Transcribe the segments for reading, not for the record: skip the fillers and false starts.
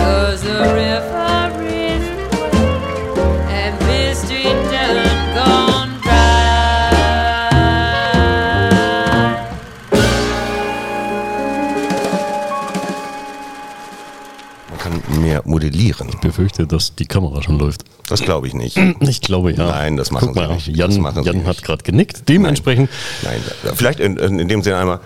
'cause the river ran away and mystery done gone dry. Man kann mehr modellieren. Ich befürchte, dass die Kamera schon läuft. Das glaube ich nicht. Ich glaube, ja. Nein, das machen Guck mal, sie nicht. Jan, Das machen sie Jan nicht. hat gerade genickt. Dementsprechend, Nein, vielleicht in dem Sinne einmal.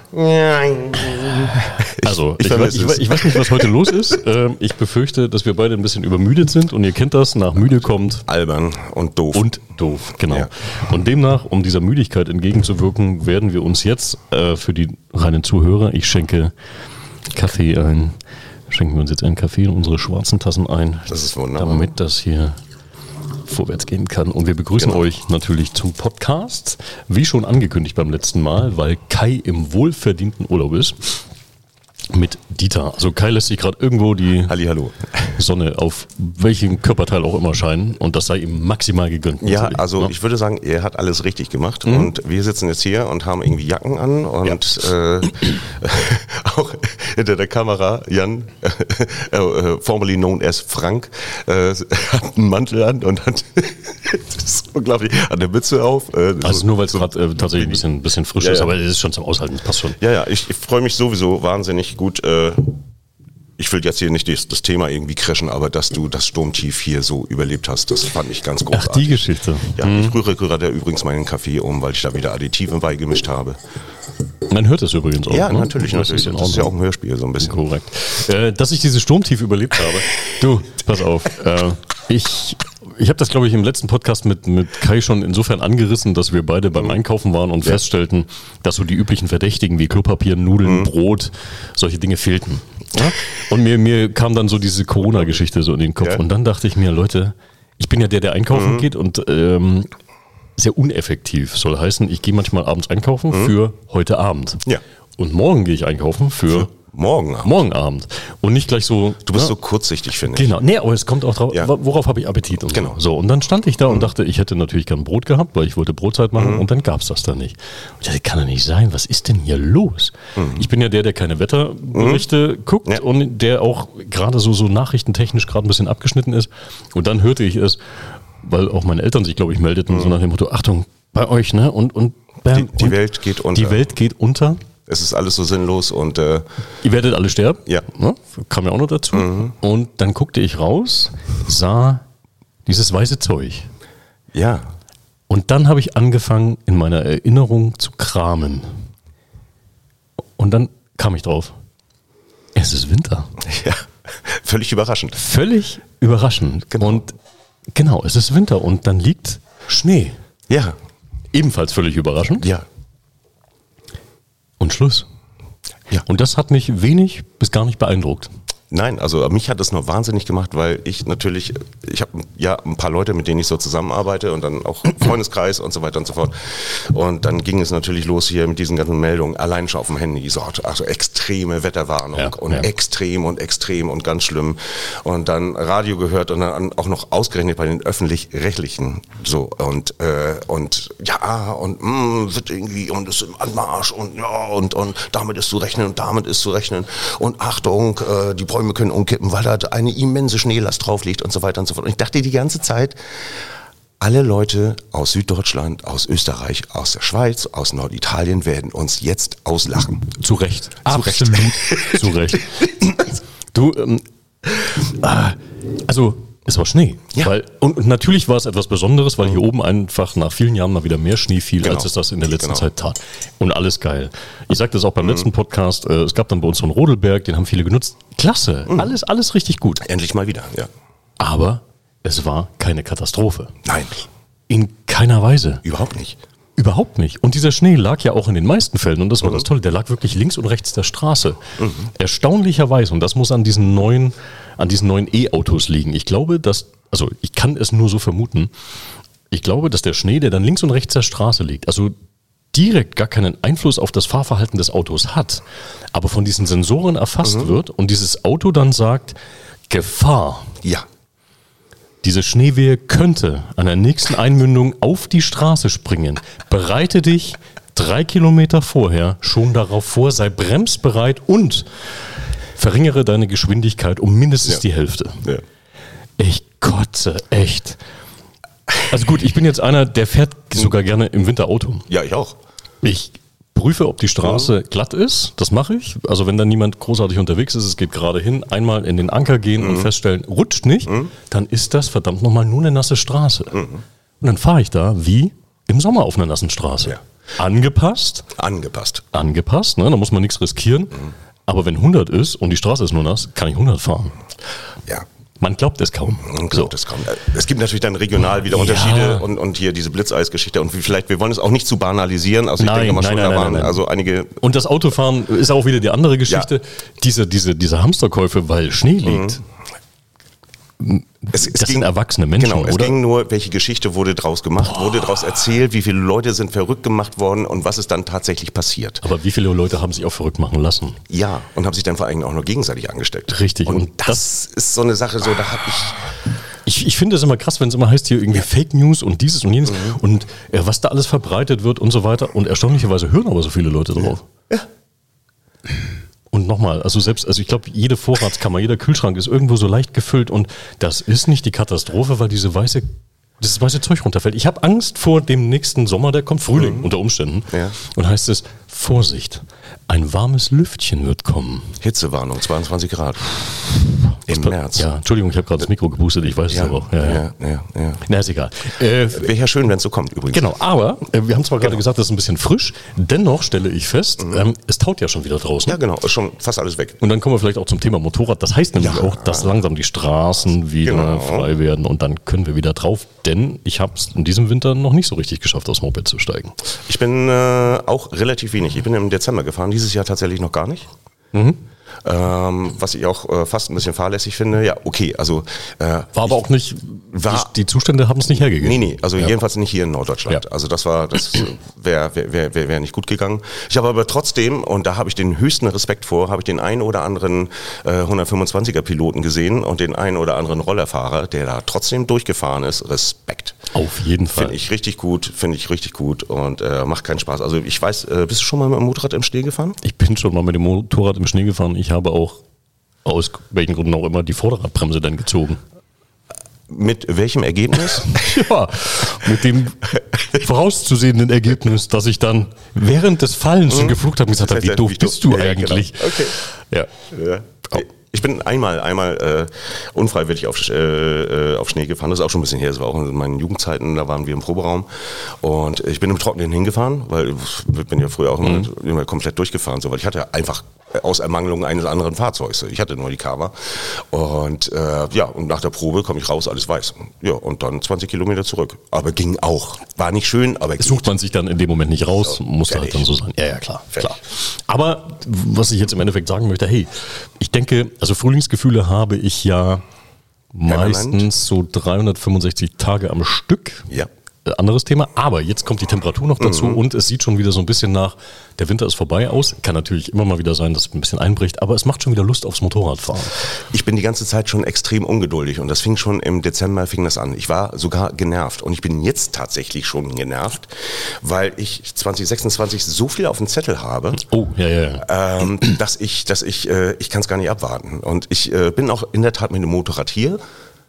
ich weiß nicht, was heute los ist. Ich befürchte, dass wir beide ein bisschen übermüdet sind und ihr kennt das, nach müde kommt albern und doof. und doof, genau. Ja. Und demnach, um dieser Müdigkeit entgegenzuwirken, werden wir uns jetzt für die reinen Zuhörer, ich schenken wir uns jetzt einen Kaffee in unsere schwarzen Tassen ein. Das ist wunderbar. Damit das hier vorwärts gehen kann. Und wir begrüßen euch natürlich zum Podcast, wie schon angekündigt beim letzten Mal, weil Kai im wohlverdienten Urlaub ist. Mit Dieter. Also Kai lässt sich gerade irgendwo die Hallihallo. Sonne auf welchen Körperteil auch immer scheinen und das sei ihm maximal gegönnt. Ja, natürlich, also ne? ich würde sagen, er hat alles richtig gemacht und wir sitzen jetzt hier und haben irgendwie Jacken an und auch hinter der Kamera Jan, formerly known as Frank, hat einen Mantel an und hat, das ist unglaublich, hat eine Mütze auf. Also nur weil es gerade tatsächlich ein bisschen frisch ist, aber es ist schon zum Aushalten, das passt schon. Ja, ich freue mich sowieso wahnsinnig gut. Ich will jetzt hier nicht das Thema irgendwie crashen, aber dass du das Sturmtief hier so überlebt hast, das fand ich ganz großartig. Ach, die Geschichte. Ja, ich rühre gerade übrigens meinen Kaffee um, weil ich da wieder Additive beigemischt habe. Man hört es übrigens auch. Ja, ne? natürlich. Das ist, Das ist ja auch ein Hörspiel, so ein bisschen. Korrekt. Dass ich dieses Sturmtief überlebt habe. Du, pass auf. Ich habe das, glaube ich, im letzten Podcast mit Kai schon insofern angerissen, dass wir beide beim Einkaufen waren und feststellten, dass so die üblichen Verdächtigen wie Klopapier, Nudeln, Brot, solche Dinge fehlten. Ja? Und mir kam dann so diese Corona-Geschichte so in den Kopf. Ja. Und dann dachte ich mir, Leute, ich bin ja der einkaufen geht und sehr uneffektiv. Soll heißen, ich gehe manchmal abends einkaufen für heute Abend. Ja. Und morgen gehe ich einkaufen für Morgen. morgen Abend. Und nicht gleich so. Du bist so kurzsichtig, finde ich. Genau, nee, aber es kommt auch drauf, Ja. worauf habe ich Appetit und Genau. so. Und dann stand ich da und dachte, ich hätte natürlich gern Brot gehabt, weil ich wollte Brotzeit machen und dann gab es das da nicht. Und ich dachte, kann doch nicht sein, was ist denn hier los? Ich bin ja der keine Wetterberichte guckt Ja. und der auch gerade so nachrichtentechnisch gerade ein bisschen abgeschnitten ist. Und dann hörte ich es, weil auch meine Eltern sich, glaube ich, meldeten, so nach dem Motto, Achtung, bei euch, ne? Und bam, Die und Welt geht unter. Die Welt geht unter. Es ist alles so sinnlos und Ihr werdet alle sterben. Ja. Ne? Kam ja auch noch dazu. Und dann guckte ich raus, sah dieses weiße Zeug. ja. Und dann habe ich angefangen, in meiner Erinnerung zu kramen. Und dann kam ich drauf. Es ist Winter. Ja. Völlig überraschend. Völlig überraschend. Genau. Und genau, es ist Winter und dann liegt Schnee. Ja. Ebenfalls völlig überraschend. Ja. Und Schluss. Ja. Und das hat mich wenig bis gar nicht beeindruckt. Nein, also mich hat das nur wahnsinnig gemacht, weil ich habe ja ein paar Leute, mit denen ich so zusammenarbeite und dann auch Freundeskreis und so weiter und so fort. Und dann ging es natürlich los hier mit diesen ganzen Meldungen, allein schon auf dem Handy, so also extreme Wetterwarnung und extrem und ganz schlimm. Und dann Radio gehört und dann auch noch ausgerechnet bei den Öffentlich-Rechtlichen so und wird irgendwie und ist im Anmarsch und ja und damit ist zu rechnen und damit ist zu rechnen und Achtung, die Bäume können umkippen, weil da eine immense Schneelast drauf liegt und so weiter und so fort. Und ich dachte die ganze Zeit, alle Leute aus Süddeutschland, aus Österreich, aus der Schweiz, aus Norditalien werden uns jetzt auslachen. Zu Recht. Absolut. Zu Recht. Du, also es war Schnee. Ja. Und natürlich war es etwas Besonderes, weil hier oben einfach nach vielen Jahren mal wieder mehr Schnee fiel, Genau. als es das in der letzten Genau. Zeit tat. Und alles geil. Ich sagte das auch beim letzten Podcast, es gab dann bei uns so einen Rodelberg, den haben viele genutzt. Klasse, alles richtig gut. Endlich mal wieder, ja. Aber es war keine Katastrophe. Nein, In keiner Weise. überhaupt nicht. Überhaupt nicht. Und dieser Schnee lag ja auch in den meisten Fällen, und das war das Tolle, der lag wirklich links und rechts der Straße. Erstaunlicherweise, und das muss an diesen neuen E-Autos liegen. Ich glaube, ich kann es nur so vermuten, ich glaube, dass der Schnee, der dann links und rechts der Straße liegt, also direkt gar keinen Einfluss auf das Fahrverhalten des Autos hat, aber von diesen Sensoren erfasst wird und dieses Auto dann sagt, Gefahr. Ja. Diese Schneewehe könnte an der nächsten Einmündung auf die Straße springen. Bereite dich 3 Kilometer vorher schon darauf vor, sei bremsbereit und verringere deine Geschwindigkeit um mindestens die Hälfte. Ja. Ich kotze, echt. Also gut, ich bin jetzt einer, der fährt sogar gerne im Winter Auto. Ja, ich auch. Ich prüfe, ob die Straße glatt ist. Das mache ich. Also wenn da niemand großartig unterwegs ist, es geht gerade hin, einmal in den Anker gehen und feststellen, rutscht nicht, dann ist das verdammt nochmal nur eine nasse Straße. Und dann fahre ich da wie im Sommer auf einer nassen Straße. Ja. Angepasst, ne? Da muss man nichts riskieren. Aber wenn 100 ist und die Straße ist nur nass, kann ich 100 fahren. Ja. Man glaubt es kaum. Man glaubt es kaum. Es gibt natürlich dann regional wieder Unterschiede und hier diese Blitzeisgeschichte und wir wollen es auch nicht zu banalisieren. Also ich denke mal schon, da waren also einige. Und das Autofahren ist auch wieder die andere Geschichte. Ja. Diese Hamsterkäufe, weil Schnee liegt. Das sind erwachsene Menschen, genau, oder? Es ging nur, welche Geschichte wurde draus gemacht, wurde draus erzählt, wie viele Leute sind verrückt gemacht worden und was ist dann tatsächlich passiert. Aber wie viele Leute haben sich auch verrückt machen lassen? Ja, und haben sich dann vor allem auch nur gegenseitig angesteckt. Richtig. Und das ist so eine Sache, so da habe ich finde es immer krass, wenn es immer heißt, hier irgendwie Fake News und dieses und jenes und was da alles verbreitet wird und so weiter. Und erstaunlicherweise hören aber so viele Leute drauf. Ja. Und nochmal, also ich glaube, jede Vorratskammer, jeder Kühlschrank ist irgendwo so leicht gefüllt und das ist nicht die Katastrophe, weil das weiße Zeug runterfällt. Ich habe Angst vor dem nächsten Sommer, der kommt, Frühling unter Umständen. Ja. Und heißt es, Vorsicht, ein warmes Lüftchen wird kommen. Hitzewarnung, 22 Grad. Im März. Ja, Entschuldigung, ich habe gerade das Mikro geboostet, ich weiß es aber auch. Ja. Na, ist egal. Wäre ja schön, wenn es so kommt übrigens. Genau, aber wir haben zwar gerade gesagt, das ist ein bisschen frisch, dennoch stelle ich fest, es taut ja schon wieder draußen. Ja, genau, ist schon fast alles weg. Und dann kommen wir vielleicht auch zum Thema Motorrad. Das heißt nämlich auch, dass langsam die Straßen wieder frei werden und dann können wir wieder drauf, denn ich habe es in diesem Winter noch nicht so richtig geschafft, aufs Moped zu steigen. Ich bin auch relativ wenig. Ich bin im Dezember gefahren, dieses Jahr tatsächlich noch gar nicht. Was ich auch fast ein bisschen fahrlässig finde. Ja, okay, also war aber auch nicht, die Zustände haben es nicht hergegeben. Nee, also jedenfalls nicht hier in Norddeutschland. Ja. Also das wäre nicht gut gegangen. Ich habe aber trotzdem, und da habe ich den höchsten Respekt vor, habe ich den einen oder anderen 125er Piloten gesehen und den einen oder anderen Rollerfahrer, der da trotzdem durchgefahren ist. Respekt. Auf jeden Fall. Finde ich richtig gut und macht keinen Spaß. Also ich weiß, bist du schon mal mit dem Motorrad im Schnee gefahren? Ich bin schon mal mit dem Motorrad im Schnee gefahren. Ich habe auch aus welchen Gründen auch immer die Vorderradbremse dann gezogen. Mit welchem Ergebnis? Ja, mit dem vorauszusehenden Ergebnis, dass ich dann während des Fallens schon geflucht habe und gesagt habe, wie doof bist du eigentlich? Genau. Okay. Ja. Oh. Ich bin einmal unfreiwillig auf Schnee gefahren, das ist auch schon ein bisschen her, das war auch in meinen Jugendzeiten, da waren wir im Proberaum und ich bin im Trockenen hingefahren, weil ich bin ja früher auch immer komplett durchgefahren, so, weil ich hatte einfach aus Ermangelung eines anderen Fahrzeugs, ich hatte nur die Kawa und und nach der Probe komme ich raus, alles weiß. Ja, und dann 20 Kilometer zurück, aber ging auch, war nicht schön, aber sucht man sich dann in dem Moment nicht raus, musste halt dann so sein. Ja, klar. Aber was ich jetzt im Endeffekt sagen möchte, hey, ich denke, also Frühlingsgefühle habe ich ja meistens so 365 Tage am Stück. Ja. Anderes Thema, aber jetzt kommt die Temperatur noch dazu und es sieht schon wieder so ein bisschen nach, der Winter ist vorbei aus. Kann natürlich immer mal wieder sein, dass es ein bisschen einbricht, aber es macht schon wieder Lust aufs Motorradfahren. Ich bin die ganze Zeit schon extrem ungeduldig und das fing schon im Dezember an. Ich war sogar genervt und ich bin jetzt tatsächlich schon genervt, weil ich 2026 so viel auf dem Zettel habe, dass ich kann es gar nicht abwarten. Und ich bin auch in der Tat mit dem Motorrad hier.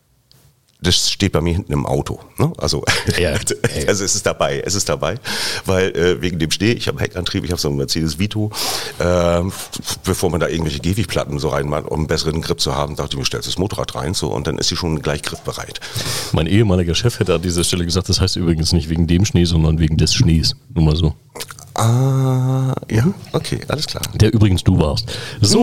Das steht bei mir hinten im Auto. Ne? Also, also es ist dabei, weil wegen dem Schnee, ich habe Heckantrieb, ich habe so einen Mercedes Vito, bevor man da irgendwelche Käfigplatten so reinmacht, um einen besseren Grip zu haben, dachte ich mir, stellst das Motorrad rein so und dann ist sie schon gleich griffbereit. Mein ehemaliger Chef hätte an dieser Stelle gesagt, das heißt übrigens nicht wegen dem Schnee, sondern wegen des Schnees. Nur mal so. Ja, okay, alles klar. Der übrigens du warst. So,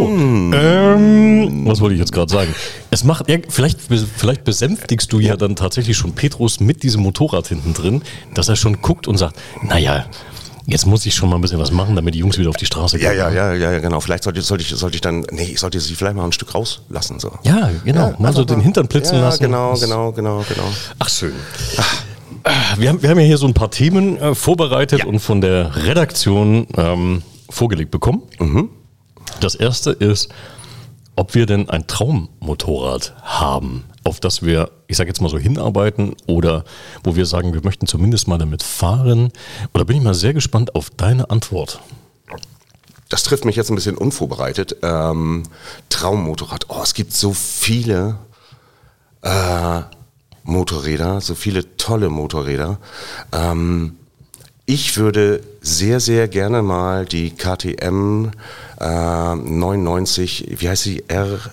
was wollte ich jetzt gerade sagen? Es macht, vielleicht besänftigst du ja dann tatsächlich schon Petrus mit diesem Motorrad hinten drin, dass er schon guckt und sagt, naja, jetzt muss ich schon mal ein bisschen was machen, damit die Jungs wieder auf die Straße kommen. Ja, genau. Vielleicht sollte ich dann, ich sollte sie vielleicht mal ein Stück rauslassen. So. Ja, genau. Ja, mal so den Hintern blitzen lassen. Genau. Ach, schön. Wir haben ja hier so ein paar Themen vorbereitet und von der Redaktion vorgelegt bekommen. Das erste ist, ob wir denn ein Traummotorrad haben, auf das wir, ich sage jetzt mal so, hinarbeiten oder wo wir sagen, wir möchten zumindest mal damit fahren. Und da bin ich mal sehr gespannt auf deine Antwort. das trifft mich jetzt ein bisschen unvorbereitet. Traummotorrad. Oh, es gibt so viele Motorräder, so viele tolle Motorräder. Ich würde sehr, sehr gerne mal die KTM 99, wie heißt sie?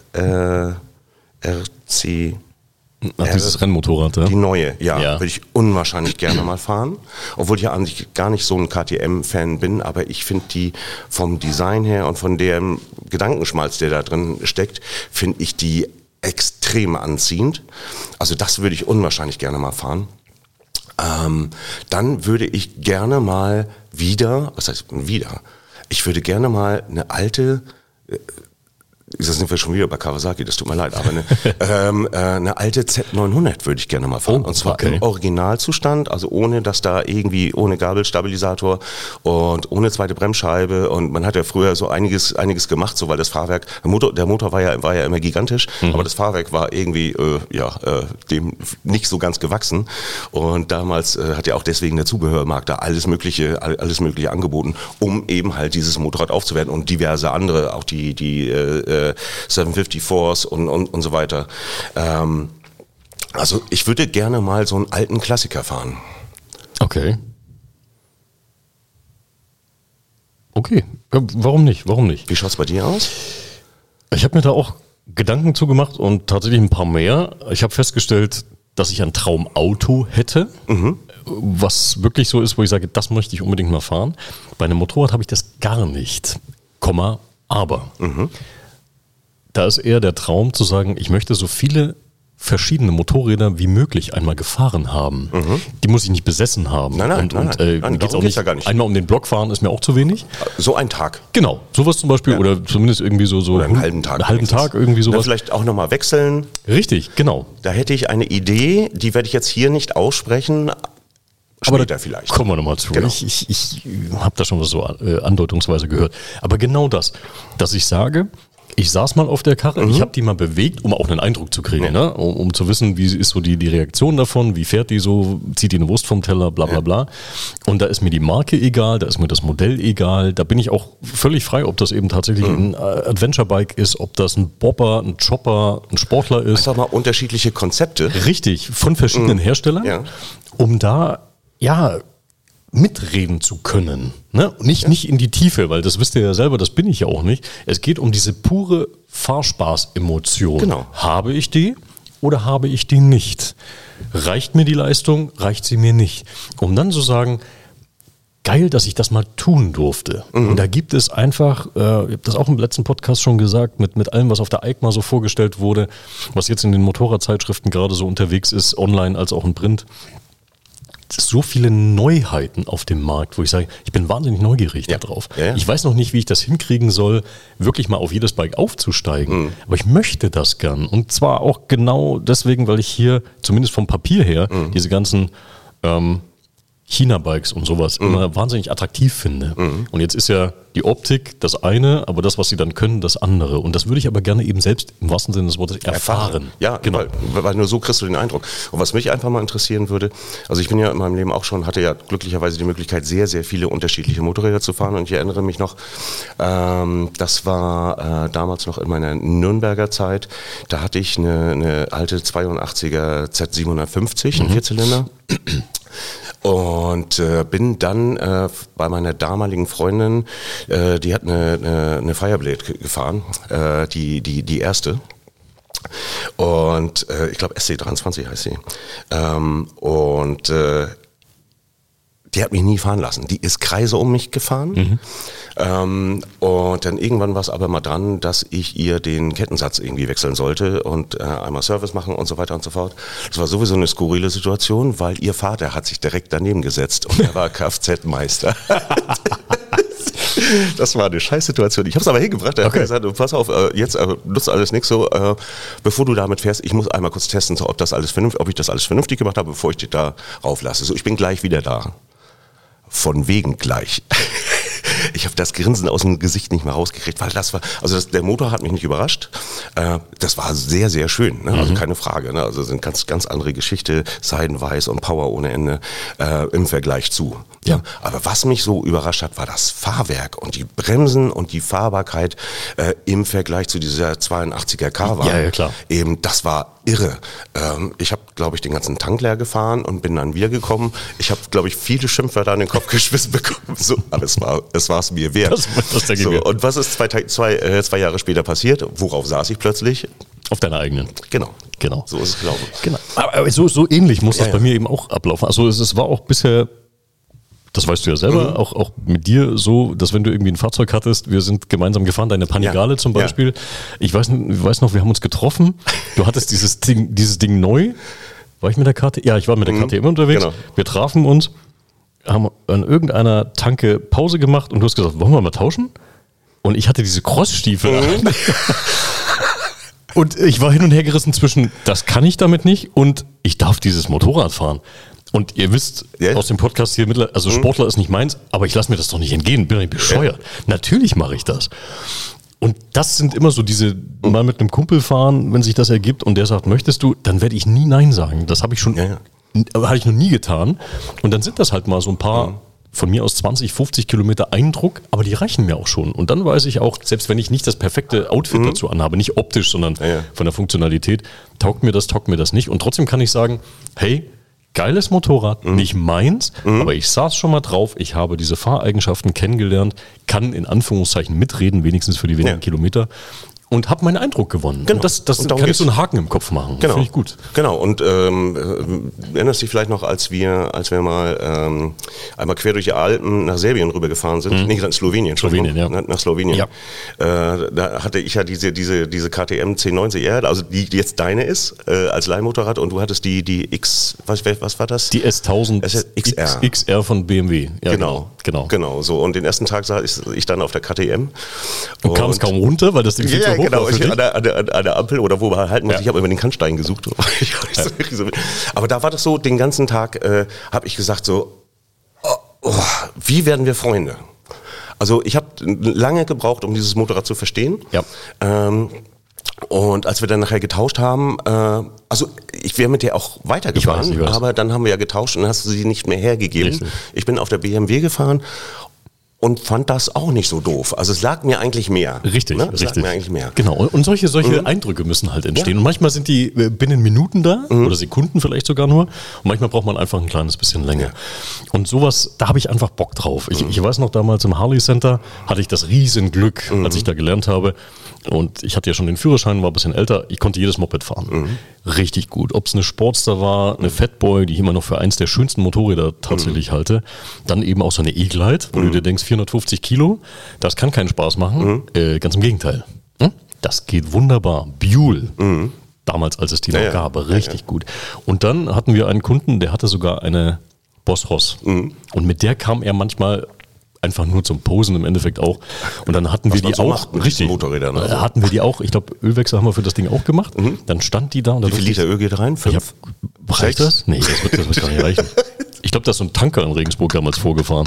RC... dieses Rennmotorrad, ja? Die neue, ja. Ja. Würde ich unwahrscheinlich gerne mal fahren. Obwohl ich ja eigentlich gar nicht so ein KTM-Fan bin, aber ich finde die vom Design her und von dem Gedankenschmalz, der da drin steckt, finde ich die extrem anziehend. Also das würde ich unwahrscheinlich gerne mal fahren. Dann würde ich gerne mal wieder, was heißt wieder? Ich würde gerne mal eine alte... Das sind wir schon wieder bei Kawasaki, das tut mir leid, aber eine alte Z900 würde ich gerne mal fahren. Und zwar im Originalzustand, also ohne, dass da irgendwie, ohne Gabelstabilisator und ohne zweite Bremsscheibe. Und man hat ja früher so einiges gemacht, so weil das Fahrwerk, der Motor war ja immer gigantisch, aber das Fahrwerk war irgendwie, dem nicht so ganz gewachsen. Und damals hat ja auch deswegen der Zubehörmarkt da alles Mögliche angeboten, um eben halt dieses Motorrad aufzuwerten und diverse andere, auch die 754s und so weiter. Also ich würde gerne mal so einen alten Klassiker fahren. Okay. Okay, ja, warum nicht? Wie schaut's bei dir aus? Ich habe mir da auch Gedanken zugemacht und tatsächlich ein paar mehr. Ich habe festgestellt, dass ich ein Traumauto hätte, was wirklich so ist, wo ich sage, das möchte ich unbedingt mal fahren. Bei einem Motorrad habe ich das gar nicht. Aber. Da ist eher der Traum zu sagen, ich möchte so viele verschiedene Motorräder wie möglich einmal gefahren haben. Die muss ich nicht besessen haben. Nein, geht's auch nicht. Ja gar nicht. Einmal um den Block fahren ist mir auch zu wenig. So ein Tag. Genau, sowas zum Beispiel oder zumindest irgendwie so oder einen halben Tag. Einen halben Tag irgendwie sowas. Dann vielleicht auch nochmal wechseln. Richtig, genau. Da hätte ich eine Idee, die werde ich jetzt hier nicht aussprechen. Aber da vielleicht. Kommen wir nochmal zu. Genau. Ich habe da schon was so andeutungsweise gehört. Aber genau das, dass ich sage, ich saß mal auf der Karre, ich habe die mal bewegt, um auch einen Eindruck zu kriegen, ne? Um zu wissen, wie ist so die Reaktion davon, wie fährt die so, zieht die eine Wurst vom Teller, bla bla bla. Und da ist mir die Marke egal, da ist mir das Modell egal, da bin ich auch völlig frei, ob das eben tatsächlich ein Adventure-Bike ist, ob das ein Bobber, ein Chopper, ein Sportler ist. Einfach mal unterschiedliche Konzepte. Richtig, von verschiedenen Herstellern, um da, mitreden zu können. Ne? Nicht in die Tiefe, weil das wisst ihr ja selber, das bin ich ja auch nicht. Es geht um diese pure Fahrspaß-Emotion. Genau. Habe ich die oder habe ich die nicht? Reicht mir die Leistung, reicht sie mir nicht? Um dann zu sagen, geil, dass ich das mal tun durfte. Und da gibt es einfach, ich habe das auch im letzten Podcast schon gesagt, mit allem, was auf der EICMA so vorgestellt wurde, was jetzt in den Motorradzeitschriften gerade so unterwegs ist, online als auch in Print, so viele Neuheiten auf dem Markt, wo ich sage, ich bin wahnsinnig neugierig darauf. Ja. Ich weiß noch nicht, wie ich das hinkriegen soll, wirklich mal auf jedes Bike aufzusteigen. Aber ich möchte das gern. Und zwar auch genau deswegen, weil ich hier, zumindest vom Papier her, diese ganzen China-Bikes und sowas immer wahnsinnig attraktiv finde. Und jetzt ist ja die Optik das eine, aber das, was sie dann können, das andere. Und das würde ich aber gerne eben selbst im wahrsten Sinne des Wortes erfahren. Ja, genau. Weil nur so kriegst du den Eindruck. Und was mich einfach mal interessieren würde, also ich bin ja in meinem Leben auch schon, hatte ja glücklicherweise die Möglichkeit, sehr, sehr viele unterschiedliche Motorräder zu fahren. Und ich erinnere mich noch, das war damals noch in meiner Nürnberger Zeit, da hatte ich eine alte 82er Z750, einen Vierzylinder. Und bin dann bei meiner damaligen Freundin, die hat eine Fireblade gefahren, die erste. Und ich glaube SC23 heißt sie. Die hat mich nie fahren lassen. Die ist Kreise um mich gefahren. Und dann irgendwann war es aber mal dran, dass ich ihr den Kettensatz irgendwie wechseln sollte und einmal Service machen und so weiter und so fort. Das war sowieso eine skurrile Situation, weil ihr Vater hat sich direkt daneben gesetzt und er war Kfz-Meister. Das war eine Scheißsituation. Ich habe es aber hingebracht. Er hat gesagt, pass auf, jetzt nutzt alles nichts so. Bevor du damit fährst, ich muss einmal kurz testen, so, ob ich das alles vernünftig gemacht habe, bevor ich dich da rauflasse. So, ich bin gleich wieder da. Von wegen gleich. Ich habe das Grinsen aus dem Gesicht nicht mehr rausgekriegt, weil der Motor hat mich nicht überrascht. Das war sehr, sehr schön, ne? Also keine Frage. Ne? Also sind ganz, ganz andere Geschichte, seidenweiß und Power ohne Ende im Vergleich zu. Ja. Aber was mich so überrascht hat, war das Fahrwerk und die Bremsen und die Fahrbarkeit im Vergleich zu dieser 82er Carva. Ja, klar. Eben, das war irre. Ich habe, glaube ich, den ganzen Tank leer gefahren und bin dann wiedergekommen. Ich habe, glaube ich, viele Schimpfwörter an den Kopf geschmissen bekommen. So, aber es war es mir wert. Das denke ich mir. Und was ist zwei Jahre später passiert? Worauf saß ich plötzlich? Auf deiner eigenen. Genau. So ist es gelaufen. Genau. Aber so ähnlich muss das bei mir eben auch ablaufen. Also es war auch bisher, das weißt du ja selber, auch mit dir so, dass wenn du irgendwie ein Fahrzeug hattest, wir sind gemeinsam gefahren, deine Panigale zum Beispiel. Ja. Ich weiß noch, wir haben uns getroffen. Du hattest dieses Ding neu. War ich mit der KTM? Ja, ich war mit der KTM unterwegs. Genau. Wir trafen uns, haben an irgendeiner Tanke Pause gemacht und du hast gesagt, wollen wir mal tauschen? Und ich hatte diese Crossstiefel an. Und ich war hin und her gerissen zwischen, das kann ich damit nicht und ich darf dieses Motorrad fahren. Und ihr wisst aus dem Podcast hier, also Sportler ist nicht meins, aber ich lasse mir das doch nicht entgehen, bin ich bescheuert. Natürlich mache ich das. Und das sind immer so diese, mal mit einem Kumpel fahren, wenn sich das ergibt und der sagt, möchtest du, dann werde ich nie Nein sagen. Das habe ich schon, habe ich noch nie getan. Und dann sind das halt mal so ein paar, von mir aus 20, 50 Kilometer Eindruck, aber die reichen mir auch schon. Und dann weiß ich auch, selbst wenn ich nicht das perfekte Outfit dazu anhabe, nicht optisch, sondern von der Funktionalität, taugt mir das nicht. Und trotzdem kann ich sagen, hey, geiles Motorrad, nicht meins, aber ich saß schon mal drauf, ich habe diese Fahreigenschaften kennengelernt, kann in Anführungszeichen mitreden, wenigstens für die wenigen Kilometer. Und habe meinen Eindruck gewonnen. Genau. Und das kann ich so einen Haken im Kopf machen. Genau. Finde ich gut. Genau. Und erinnerst dich vielleicht noch, als wir mal einmal quer durch die Alpen nach Serbien rübergefahren sind? Nee, nach Slowenien. Nach Slowenien. Ja. Da hatte ich ja diese KTM 1090R, also die jetzt deine ist, als Leihmotorrad. Und du hattest die X, was war das? Die S1000 XR von BMW. Ja, genau. So. Und den ersten Tag saß ich dann auf der KTM. Und kam es kaum runter, weil das Ding viel zu hoch genau, ich an der Ampel oder wo man halten muss. Ich habe immer den Kannstein gesucht. Aber da war das so, den ganzen Tag habe ich gesagt so, wie werden wir Freunde? Also ich habe lange gebraucht, um dieses Motorrad zu verstehen. Ja. Und als wir dann nachher getauscht haben, also ich wäre mit der auch weitergefahren, ich weiß. Aber dann haben wir ja getauscht und dann hast du sie nicht mehr hergegeben. Richtig. Ich bin auf der BMW gefahren und fand das auch nicht so doof. Also es lag mir eigentlich mehr. Richtig, ne? Lag mir eigentlich mehr. Genau, und solche Eindrücke müssen halt entstehen. Und manchmal sind die binnen Minuten da oder Sekunden vielleicht sogar nur. Und manchmal braucht man einfach ein kleines bisschen länger. Ja. Und sowas, da habe ich einfach Bock drauf. Ich weiß noch, damals im Harley Center hatte ich das Riesenglück, als ich da gelernt habe. Und ich hatte ja schon den Führerschein, war ein bisschen älter. Ich konnte jedes Moped fahren. Richtig gut. Ob es eine Sportster war, eine Fatboy, die ich immer noch für eins der schönsten Motorräder tatsächlich halte. Dann eben auch so eine E-Glide, wo du dir denkst, 450 Kilo, das kann keinen Spaß machen. Ganz im Gegenteil. Das geht wunderbar. Buell. Damals, als es die noch gab. Richtig gut. Und dann hatten wir einen Kunden, der hatte sogar eine Boss Hoss. Und mit der kam er manchmal einfach nur zum Posen im Endeffekt auch. Und dann hatten wir die so auch. Richtig. Motorrädern. Also. Hatten wir die auch. Ich glaube, Ölwechsel haben wir für das Ding auch gemacht. Dann stand die da. Und wie viel Liter Öl geht rein? 5? Reicht das? Nee, das wird gar nicht reichen. Ich glaube, da ist so ein Tanker in Regensburg damals vorgefahren.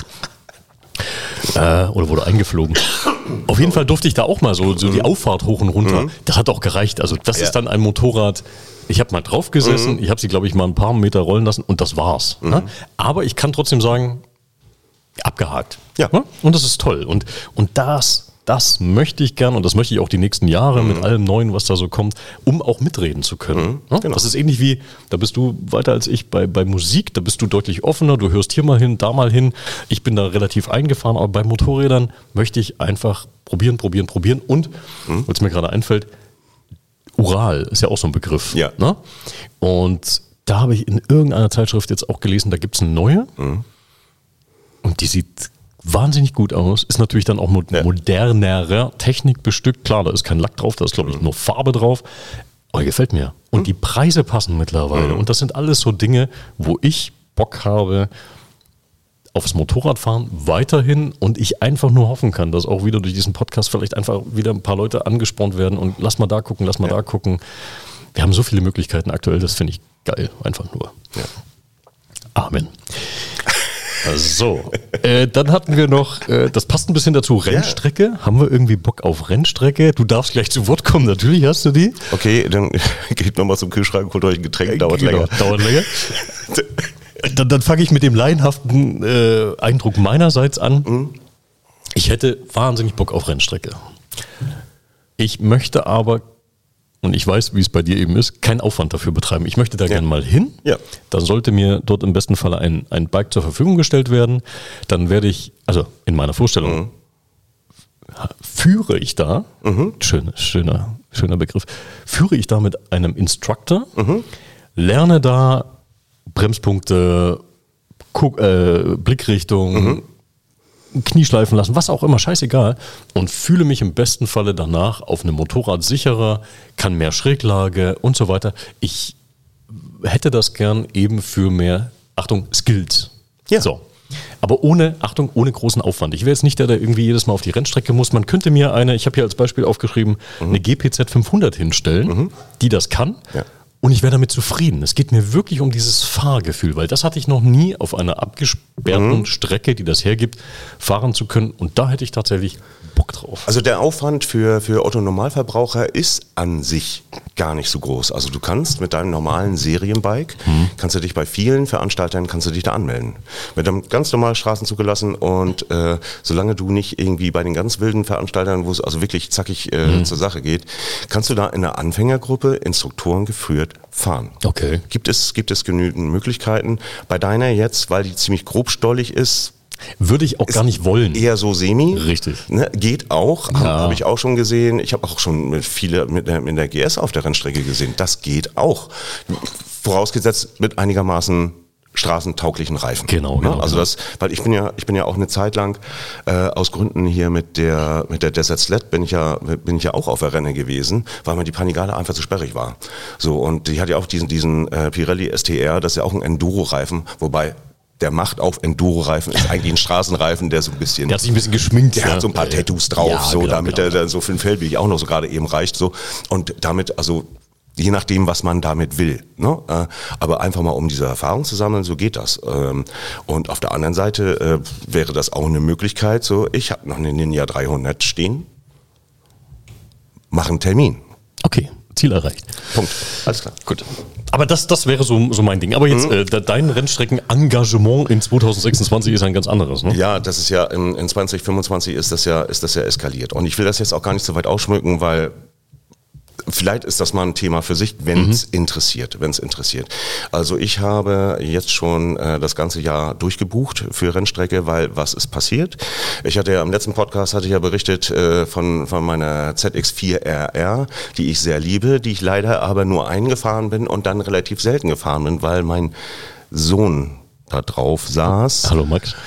Oder wurde eingeflogen. Auf jeden Fall durfte ich da auch mal so die Auffahrt hoch und runter. Das hat auch gereicht. Also das ist dann ein Motorrad. Ich habe mal drauf gesessen. Ich habe sie, glaube ich, mal ein paar Meter rollen lassen und das war's. Aber ich kann trotzdem sagen, abgehakt. Ja. Und das ist toll. Und das möchte ich gern und das möchte ich auch die nächsten Jahre mit allem Neuen, was da so kommt, um auch mitreden zu können. Genau. Das ist ähnlich wie, da bist du weiter als ich bei Musik, da bist du deutlich offener, du hörst hier mal hin, da mal hin. Ich bin da relativ eingefahren, aber bei Motorrädern möchte ich einfach probieren und, weil es mir gerade einfällt, Ural ist ja auch so ein Begriff. Ja. Ne? Und da habe ich in irgendeiner Zeitschrift jetzt auch gelesen, da gibt es eine neue. Und die sieht wahnsinnig gut aus. Ist natürlich dann auch modernerer, Technik bestückt. Klar, da ist kein Lack drauf, da ist, glaube ich, nur Farbe drauf. Aber gefällt mir. Und die Preise passen mittlerweile. Und das sind alles so Dinge, wo ich Bock habe aufs Motorradfahren weiterhin und ich einfach nur hoffen kann, dass auch wieder durch diesen Podcast vielleicht einfach wieder ein paar Leute angespornt werden und lass mal da gucken, da gucken. Wir haben so viele Möglichkeiten aktuell, das finde ich geil. Einfach nur. Ja. Amen. So, dann hatten wir noch, das passt ein bisschen dazu, Rennstrecke. Haben wir irgendwie Bock auf Rennstrecke? Du darfst gleich zu Wort kommen, natürlich hast du die. Okay, dann geht nochmal zum Kühlschrank, holt euch ein Getränk, dauert länger. Dauert länger. Dann fange ich mit dem laienhaften Eindruck meinerseits an. Ich hätte wahnsinnig Bock auf Rennstrecke. Ich möchte aber, und ich weiß, wie es bei dir eben ist, keinen Aufwand dafür betreiben. Ich möchte da gerne mal hin. Ja. Da sollte mir dort im besten Falle ein Bike zur Verfügung gestellt werden. Dann werde ich, also in meiner Vorstellung, führe ich da, schöner Begriff, führe ich da mit einem Instructor, lerne da Bremspunkte, Blickrichtung, Knieschleifen lassen, was auch immer, scheißegal, und fühle mich im besten Falle danach auf einem Motorrad sicherer, kann mehr Schräglage und so weiter. Ich hätte das gern eben für mehr, Achtung, Skills. Ja. So. Aber ohne großen Aufwand. Ich wäre jetzt nicht der irgendwie jedes Mal auf die Rennstrecke muss. Man könnte mir ich habe hier als Beispiel aufgeschrieben, eine GPZ 500 hinstellen, die das kann. Ja. Und ich wäre damit zufrieden. Es geht mir wirklich um dieses Fahrgefühl, weil das hatte ich noch nie auf einer abgesperrten Strecke, die das hergibt, fahren zu können. Und da hätte ich tatsächlich Bock drauf. Also der Aufwand für Otto-Normalverbraucher ist an sich gar nicht so groß. Also du kannst mit deinem normalen Serienbike, kannst du dich bei vielen Veranstaltern, kannst du dich da anmelden. Mit einem ganz normalen Straßen zugelassen und solange du nicht irgendwie bei den ganz wilden Veranstaltern, wo es also wirklich zackig zur Sache geht, kannst du da in einer Anfängergruppe Instruktoren geführt fahren. Okay. Gibt es genügend Möglichkeiten. Bei deiner jetzt, weil die ziemlich grobstollig ist, würde ich auch gar nicht wollen. Eher so semi. Richtig. Ne, geht auch. Ja. Habe ich auch schon gesehen. Ich habe auch schon viele mit der GS auf der Rennstrecke gesehen. Das geht auch. Vorausgesetzt mit einigermaßen straßentauglichen Reifen. Genau. Also das, weil ich bin ja auch eine Zeit lang aus Gründen hier mit der Desert Sled bin ich ja auch auf der Renne gewesen, weil mir die Panigale einfach zu sperrig war. So, und die hat ja auch diesen Pirelli STR, das ist ja auch ein Enduro-Reifen, wobei der macht auf Enduro-Reifen, ist eigentlich ein Straßenreifen, der so ein bisschen... Der hat sich ein bisschen geschminkt. Der hat so ein paar Tattoos drauf, ja, so, genau, damit er dann so für den Feldweg auch noch so gerade eben reicht. So. Und damit, also je nachdem, was man damit will. Ne? Aber einfach mal, um diese Erfahrung zu sammeln, so geht das. Und auf der anderen Seite wäre das auch eine Möglichkeit, so, ich habe noch eine Ninja 300 stehen, mach einen Termin. Okay, Ziel erreicht. Punkt. Alles klar. Gut. Aber das wäre so mein Ding. Aber jetzt, dein Rennstrecken-Engagement in 2026 ist ein ganz anderes, ne? Ja, das ist ja, in 2025 ist das ja eskaliert. Und ich will das jetzt auch gar nicht so weit ausschmücken, weil vielleicht ist das mal ein Thema für sich, wenn es interessiert. Also ich habe jetzt schon das ganze Jahr durchgebucht für Rennstrecke, weil was ist passiert? Ich hatte ja im letzten Podcast berichtet von meiner ZX4RR, die ich sehr liebe, die ich leider aber nur eingefahren bin und dann relativ selten gefahren bin, weil mein Sohn da drauf saß. Hallo Max.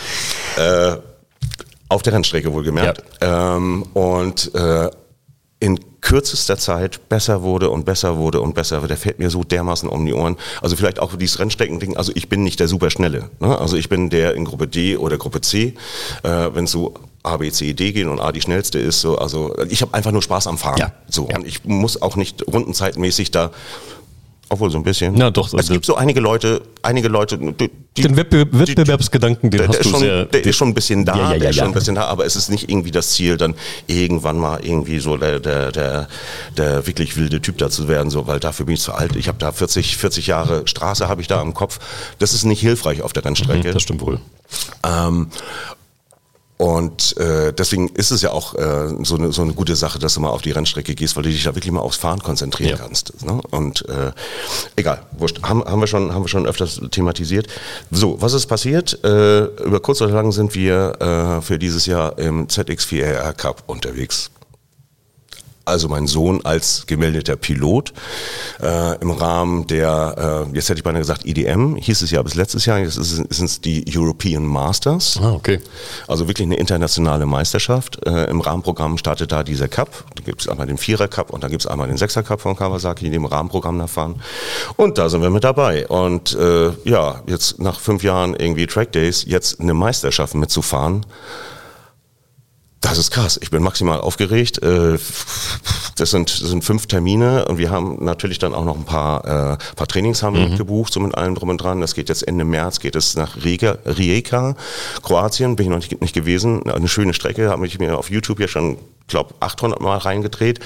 Auf der Rennstrecke wohlgemerkt. Ja. Und in kürzester Zeit besser wurde. Der fällt mir so dermaßen um die Ohren. Also vielleicht auch dieses Rennstreckending. Also ich bin nicht der Superschnelle. Ne? Also ich bin der in Gruppe D oder Gruppe C. Wenn es so A, B, C, D gehen und A die schnellste ist. So, also ich habe einfach nur Spaß am Fahren. Ja. So, ja. Und ich muss auch nicht rundenzeitmäßig da... Obwohl so ein bisschen. Ja, doch. Es gibt so einige Leute, den Wettbewerbsgedanken, den hast du sehr. Der ist schon ein bisschen da, der ist schon ein bisschen da, aber es ist nicht irgendwie das Ziel, dann irgendwann mal irgendwie so der wirklich wilde Typ da zu werden, so, weil dafür bin ich zu alt. Ich habe da 40 Jahre Straße habe ich da im Kopf. Das ist nicht hilfreich auf der Rennstrecke. Das stimmt wohl. Und deswegen ist es ja auch so eine gute Sache, dass du mal auf die Rennstrecke gehst, weil du dich da wirklich mal aufs Fahren konzentrieren kannst. Ne? Und egal, wurscht, haben wir schon öfters thematisiert. So, was ist passiert? Über kurz oder lang sind wir für dieses Jahr im ZX4RR Cup unterwegs. Also mein Sohn als gemeldeter Pilot im Rahmen der, jetzt hätte ich beinahe gesagt EDM, hieß es ja bis letztes Jahr, jetzt sind es die European Masters. Ah, okay. Also wirklich eine internationale Meisterschaft. Im Rahmenprogramm startet da dieser Cup. Da gibt es einmal den 4er Cup und dann gibt es einmal den 6er Cup von Kawasaki, die im Rahmenprogramm da fahren. Und da sind wir mit dabei. Und jetzt nach 5 Jahren irgendwie Track Days, jetzt eine Meisterschaft mitzufahren, das ist krass. Ich bin maximal aufgeregt. Das sind 5 Termine und wir haben natürlich dann auch noch ein paar Trainings haben wir gebucht, so mit allem drum und dran. Das geht jetzt Ende März, geht es nach Rijeka, Kroatien, bin ich noch nicht gewesen. Eine schöne Strecke, habe ich mir auf YouTube hier schon, glaube 800 Mal reingedreht.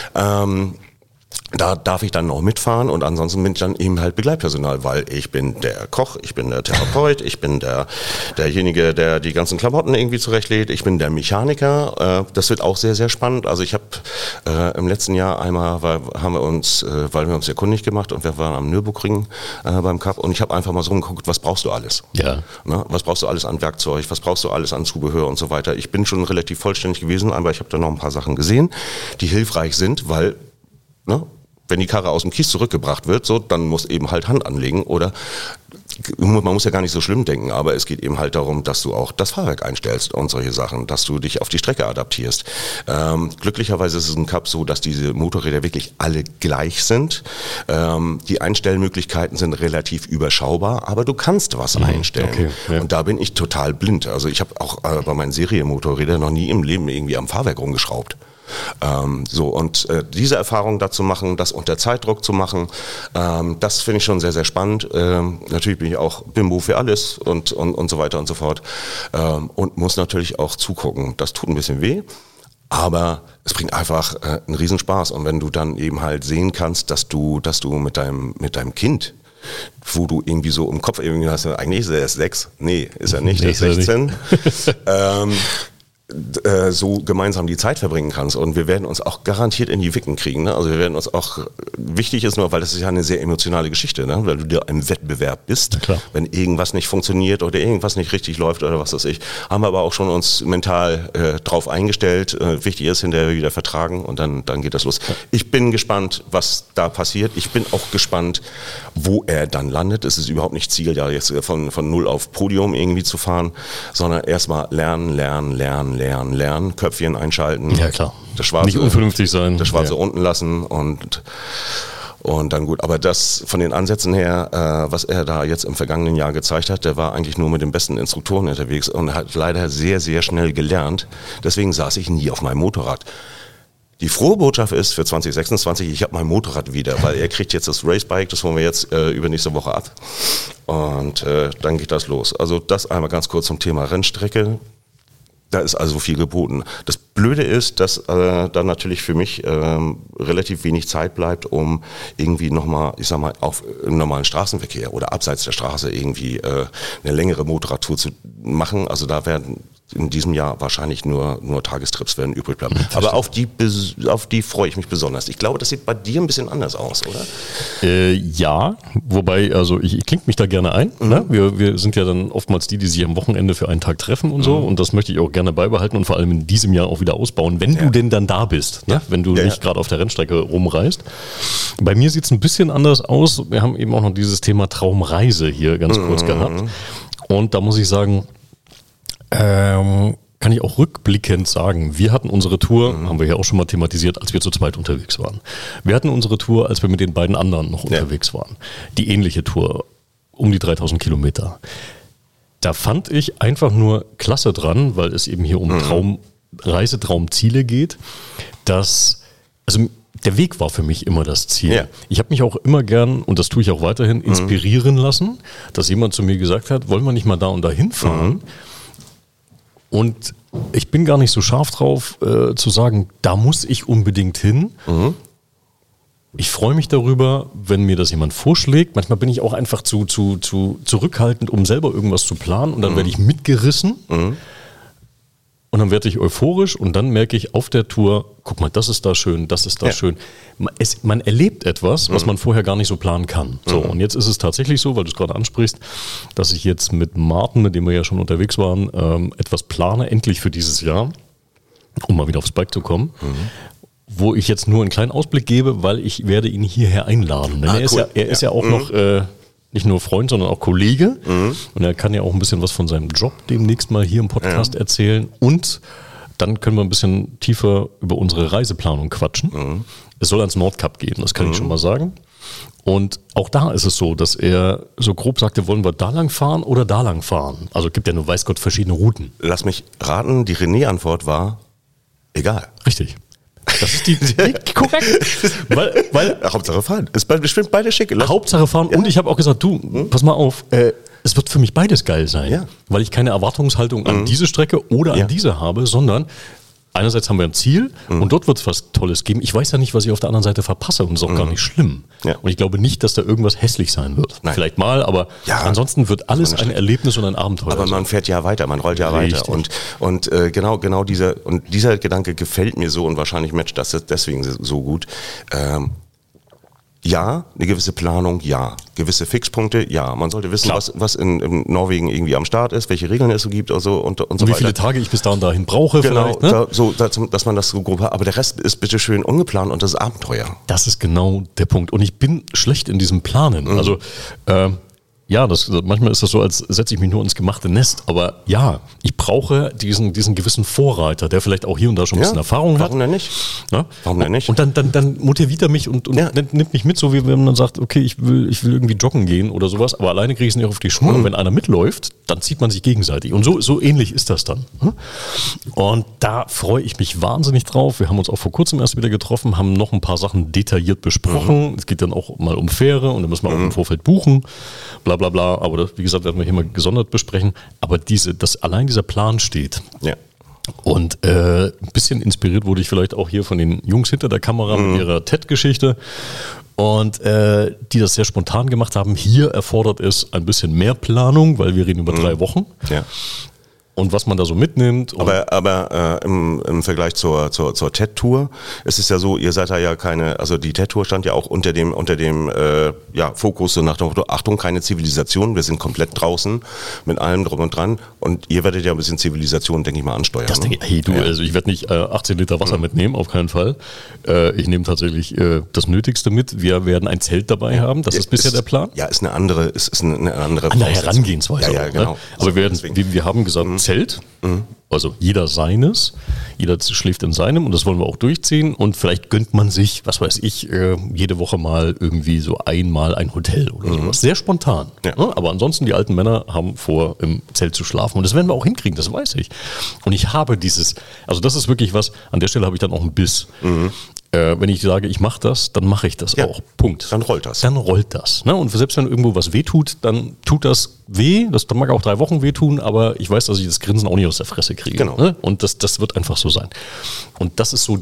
Da darf ich dann noch mitfahren und ansonsten bin ich dann eben halt Begleitpersonal, weil ich bin der Koch, ich bin der Therapeut, ich bin derjenige, der die ganzen Klamotten irgendwie zurechtlegt, ich bin der Mechaniker. Das wird auch sehr, sehr spannend. Also ich habe im letzten Jahr einmal, weil wir uns ja kundig gemacht und wir waren am Nürburgring beim Cup und ich habe einfach mal so rumgeguckt, was brauchst du alles? Ja. Na, was brauchst du alles an Werkzeug, was brauchst du alles an Zubehör und so weiter. Ich bin schon relativ vollständig gewesen, aber ich habe da noch ein paar Sachen gesehen, die hilfreich sind, weil wenn die Karre aus dem Kies zurückgebracht wird, so, dann muss eben halt Hand anlegen oder man muss ja gar nicht so schlimm denken, aber es geht eben halt darum, dass du auch das Fahrwerk einstellst und solche Sachen, dass du dich auf die Strecke adaptierst. Glücklicherweise ist es im Cup so, dass diese Motorräder wirklich alle gleich sind. Die Einstellmöglichkeiten sind relativ überschaubar, aber du kannst was einstellen. Okay, ja. Und da bin ich total blind. Also ich habe auch bei meinen Serienmotorrädern noch nie im Leben irgendwie am Fahrwerk rumgeschraubt. Diese Erfahrung dazu machen, das unter Zeitdruck zu machen, das finde ich schon sehr, sehr spannend. Natürlich bin ich auch Bimbo für alles und so weiter und so fort und muss natürlich auch zugucken. Das tut ein bisschen weh, aber es bringt einfach einen Riesenspaß und wenn du dann eben halt sehen kannst, dass du mit deinem Kind, wo du irgendwie so im Kopf irgendwie hast, eigentlich ist er erst 6, nee, ist er nicht, er ist 16, so gemeinsam die Zeit verbringen kannst und wir werden uns auch garantiert in die Wicken kriegen. Ne? Also wir werden uns auch, wichtig ist nur, weil das ist ja eine sehr emotionale Geschichte, ne? Weil du da im Wettbewerb bist, wenn irgendwas nicht funktioniert oder irgendwas nicht richtig läuft oder was weiß ich, haben wir aber auch schon uns mental drauf eingestellt. Wichtig ist, hinterher wieder vertragen und dann geht das los. Ich bin gespannt, was da passiert. Ich bin auch gespannt, wo er dann landet. Es ist überhaupt nicht Ziel, ja jetzt von 0 auf Podium irgendwie zu fahren, sondern erstmal lernen, Köpfchen einschalten. Ja, klar. Das Schwarze, nicht unvernünftig sein. Das Schwarze unten lassen und dann gut. Aber das von den Ansätzen her, was er da jetzt im vergangenen Jahr gezeigt hat, der war eigentlich nur mit den besten Instruktoren unterwegs und hat leider sehr, sehr schnell gelernt. Deswegen saß ich nie auf meinem Motorrad. Die frohe Botschaft ist für 2026, ich habe mein Motorrad wieder, weil er kriegt jetzt das Racebike, das holen wir jetzt übernächste Woche ab. Und dann geht das los. Also das einmal ganz kurz zum Thema Rennstrecke. Da ist also viel geboten. Das Blöde ist, dass dann natürlich für mich relativ wenig Zeit bleibt, um irgendwie nochmal, ich sag mal, auf im normalen Straßenverkehr oder abseits der Straße irgendwie eine längere Motorradtour zu machen. Also da werden in diesem Jahr wahrscheinlich nur Tagestrips werden übrig bleiben. Aber auf die freue ich mich besonders. Ich glaube, das sieht bei dir ein bisschen anders aus, oder? Ja, wobei, also ich klinge mich da gerne ein. Ne? Wir sind ja dann oftmals die sich am Wochenende für einen Tag treffen und so. Und das möchte ich auch gerne beibehalten und vor allem in diesem Jahr auch wieder ausbauen, wenn du denn dann da bist. Ne? Wenn du nicht gerade auf der Rennstrecke rumreist. Bei mir sieht es ein bisschen anders aus. Wir haben eben auch noch dieses Thema Traumreise hier ganz kurz gehabt. Und da muss ich sagen, kann ich auch rückblickend sagen, wir hatten unsere Tour, haben wir ja auch schon mal thematisiert, als wir zu zweit unterwegs waren. Wir hatten unsere Tour, als wir mit den beiden anderen noch unterwegs waren. Die ähnliche Tour, um die 3000 Kilometer. Da fand ich einfach nur klasse dran, weil es eben hier um Reisetraumziele geht, dass, also der Weg war für mich immer das Ziel. Ja. Ich habe mich auch immer gern, und das tue ich auch weiterhin, inspirieren lassen, dass jemand zu mir gesagt hat, wollen wir nicht mal da und da hinfahren? Und ich bin gar nicht so scharf drauf, zu sagen, da muss ich unbedingt hin. Ich freue mich darüber, wenn mir das jemand vorschlägt. Manchmal bin ich auch einfach zu zurückhaltend, um selber irgendwas zu planen. Und dann werde ich mitgerissen. Und dann werde ich euphorisch und dann merke ich auf der Tour, guck mal, das ist da schön, das ist da schön. Man erlebt etwas, was man vorher gar nicht so planen kann. So, und jetzt ist es tatsächlich so, weil du es gerade ansprichst, dass ich jetzt mit Martin, mit dem wir ja schon unterwegs waren, etwas plane, endlich für dieses Jahr, um mal wieder aufs Bike zu kommen. Wo ich jetzt nur einen kleinen Ausblick gebe, weil ich werde ihn hierher einladen. Denn er ist ja auch noch nicht nur Freund, sondern auch Kollege. Und er kann ja auch ein bisschen was von seinem Job demnächst mal hier im Podcast erzählen. Und dann können wir ein bisschen tiefer über unsere Reiseplanung quatschen. Es soll ans Nordkap gehen, das kann ich schon mal sagen. Und auch da ist es so, dass er so grob sagte, wollen wir da lang fahren oder da lang fahren? Also es gibt ja nur, weiß Gott, verschiedene Routen. Lass mich raten, die René-Antwort war, egal. Richtig. Das ist die korrekt. Weil Hauptsache fahren. Ist bestimmt beide schick. Hauptsache fahren. Und ich habe auch gesagt, du, pass mal auf, es wird für mich beides geil sein. Ja. Weil ich keine Erwartungshaltung an diese Strecke oder an diese habe, sondern einerseits haben wir ein Ziel und dort wird es was Tolles geben. Ich weiß ja nicht, was ich auf der anderen Seite verpasse und das ist auch gar nicht schlimm. Ja. Und ich glaube nicht, dass da irgendwas hässlich sein wird. Nein. Vielleicht mal, aber ansonsten wird alles ein Erlebnis und ein Abenteuer. Aber man fährt ja weiter, man rollt ja Richtig. weiter. Und genau dieser Gedanke gefällt mir so und wahrscheinlich matcht das deswegen so gut. Ja, eine gewisse Planung, ja. Gewisse Fixpunkte, ja. Man sollte wissen, was in Norwegen irgendwie am Start ist, welche Regeln es so gibt und so und so wie weiter. viele Tage ich bis dahin brauche Genau, vielleicht. Ne? dass man das so grob hat. Aber der Rest ist bitte schön ungeplant und das ist Abenteuer. Das ist genau der Punkt. Und ich bin schlecht in diesem Planen. Also manchmal ist das so, als setze ich mich nur ins gemachte Nest. Aber ja, ich brauche diesen gewissen Vorreiter, der vielleicht auch hier und da schon ein bisschen Erfahrung hat. Warum denn nicht? Ja? Warum denn nicht? Und dann motiviert er mich und nimmt mich mit, so wie wenn man dann sagt, okay, ich will irgendwie joggen gehen oder sowas, aber alleine kriege ich es nicht auf die Schnur. Und wenn einer mitläuft, dann zieht man sich gegenseitig. Und so ähnlich ist das dann. Und da freue ich mich wahnsinnig drauf. Wir haben uns auch vor kurzem erst wieder getroffen, haben noch ein paar Sachen detailliert besprochen. Es geht dann auch mal um Fähre und dann müssen wir auch im Vorfeld buchen. Bla bla, aber das, wie gesagt, werden wir hier mal gesondert besprechen. Aber allein dieser Plan steht. Ja. Und ein bisschen inspiriert wurde ich vielleicht auch hier von den Jungs hinter der Kamera mit ihrer TED-Geschichte. Und die das sehr spontan gemacht haben. Hier erfordert es ein bisschen mehr Planung, weil wir reden über 3 Wochen. Ja. Und was man da so mitnimmt. Aber im Vergleich zur TED-Tour ist es ja so, ihr seid da ja also die TED-Tour stand ja auch unter dem Fokus so nach dem Motto, Achtung, keine Zivilisation, wir sind komplett draußen mit allem drum und dran und ihr werdet ja ein bisschen Zivilisation, denke ich mal, ansteuern. Das denke ich, also ich werde nicht 18 Liter Wasser mitnehmen, auf keinen Fall. Ich nehme tatsächlich das Nötigste mit. Wir werden ein Zelt dabei haben, das ist bisher der Plan. Ja, ist eine andere Herangehensweise. Ja, genau. Ne? Aber wir haben gesagt, Zelt, also jeder seines, jeder schläft in seinem und das wollen wir auch durchziehen und vielleicht gönnt man sich, was weiß ich, jede Woche mal irgendwie so einmal ein Hotel oder sowas. Sehr spontan. Ja. Ne? Aber ansonsten, die alten Männer haben vor, im Zelt zu schlafen und das werden wir auch hinkriegen, das weiß ich. Und ich habe also das ist wirklich was, an der Stelle habe ich dann auch einen Biss. Wenn ich sage, ich mache das, dann mache ich das auch. Punkt. Dann rollt das. Dann rollt das. Ne? Und selbst wenn irgendwo was wehtut, dann tut das weh. Das mag auch 3 Wochen wehtun, aber ich weiß, dass ich das Grinsen auch nicht aus der Fresse kriege. Genau. Ne? Und das wird einfach so sein. Und das ist so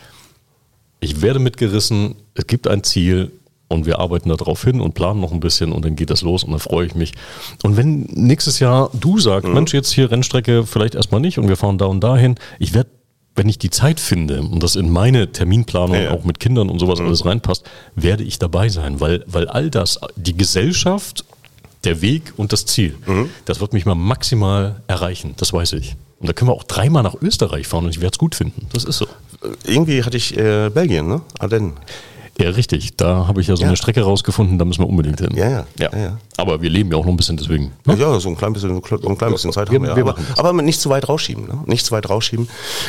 ich werde mitgerissen, es gibt ein Ziel und wir arbeiten da drauf hin und planen noch ein bisschen und dann geht das los und dann freue ich mich. Und wenn nächstes Jahr du sagst, Mensch, jetzt hier Rennstrecke vielleicht erstmal nicht und wir fahren da und dahin, wenn ich die Zeit finde und das in meine Terminplanung auch mit Kindern und sowas alles reinpasst, werde ich dabei sein, weil all das, die Gesellschaft, der Weg und das Ziel, das wird mich mal maximal erreichen, das weiß ich. Und da können wir auch 3-mal nach Österreich fahren und ich werde es gut finden, das ist so. Irgendwie hatte ich Belgien, ne? Ardennen. Ja, richtig. Da habe ich ja so eine Strecke rausgefunden, da müssen wir unbedingt hin. Ja. Aber wir leben ja auch noch ein bisschen deswegen. Ne? Ja, so ein klein bisschen Zeit haben wir. Aber nicht zu weit rausschieben. Ne? Nicht zu weit rausschieben.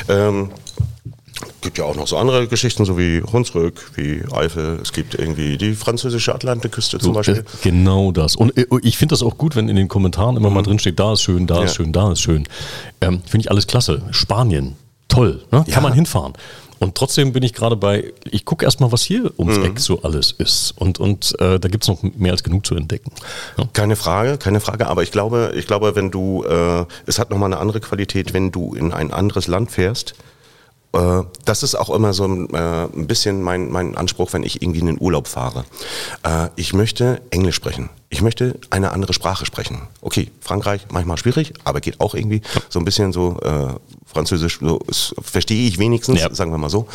Gibt ja auch noch so andere Geschichten, so wie Hunsrück, wie Eifel. Es gibt irgendwie die französische Atlantikküste zum Beispiel. Genau das. Und ich finde das auch gut, wenn in den Kommentaren immer mal drin steht, da ist schön, da ist schön, da ist schön. Finde ich alles klasse. Spanien, toll. Ne? Kann man hinfahren. Und trotzdem bin ich gerade ich gucke erstmal, was hier ums Eck so alles ist. Und da gibt es noch mehr als genug zu entdecken. Ja? Keine Frage. Aber ich glaube, wenn du, es hat nochmal eine andere Qualität, wenn du in ein anderes Land fährst. Das ist auch immer so ein bisschen mein Anspruch, wenn ich irgendwie in den Urlaub fahre. Ich möchte Englisch sprechen. Ich möchte eine andere Sprache sprechen. Okay, Frankreich, manchmal schwierig, aber geht auch irgendwie. So ein bisschen so Französisch, verstehe ich wenigstens, sagen wir mal so.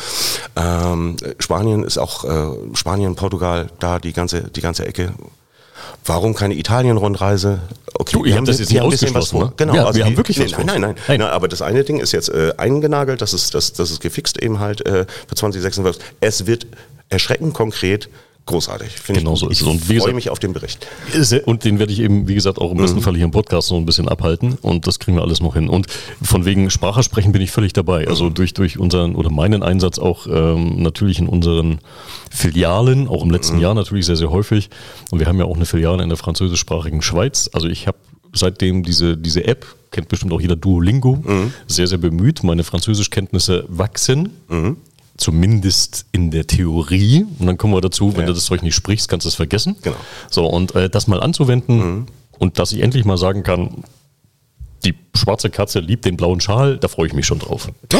Spanien ist auch, Spanien, Portugal, da die ganze Ecke. Warum keine Italien-Rundreise? Okay, ich habe das jetzt nicht ausgeschlossen. Ne? Genau, ja, wir haben wirklich was vor. Nein. Aber das eine Ding ist jetzt eingenagelt, das ist gefixt eben halt für 2026. Es wird erschreckend konkret. Großartig. Genau so ist es. Und ich freue mich auf den Bericht. Und den werde ich eben, wie gesagt, auch im besten Fall hier im Podcast so ein bisschen abhalten. Und das kriegen wir alles noch hin. Und von wegen Sprache sprechen bin ich völlig dabei. Also durch unseren oder meinen Einsatz auch natürlich in unseren Filialen, auch im letzten Jahr natürlich sehr, sehr häufig. Und wir haben ja auch eine Filiale in der französischsprachigen Schweiz. Also ich habe seitdem diese App, kennt bestimmt auch jeder Duolingo, sehr, sehr bemüht. Meine Französischkenntnisse wachsen. Zumindest in der Theorie. Und dann kommen wir dazu, wenn du das Zeug nicht sprichst, kannst du es vergessen. Genau. So, und das mal anzuwenden und dass ich endlich mal sagen kann, die schwarze Katze liebt den blauen Schal, da freue ich mich schon drauf. Ja?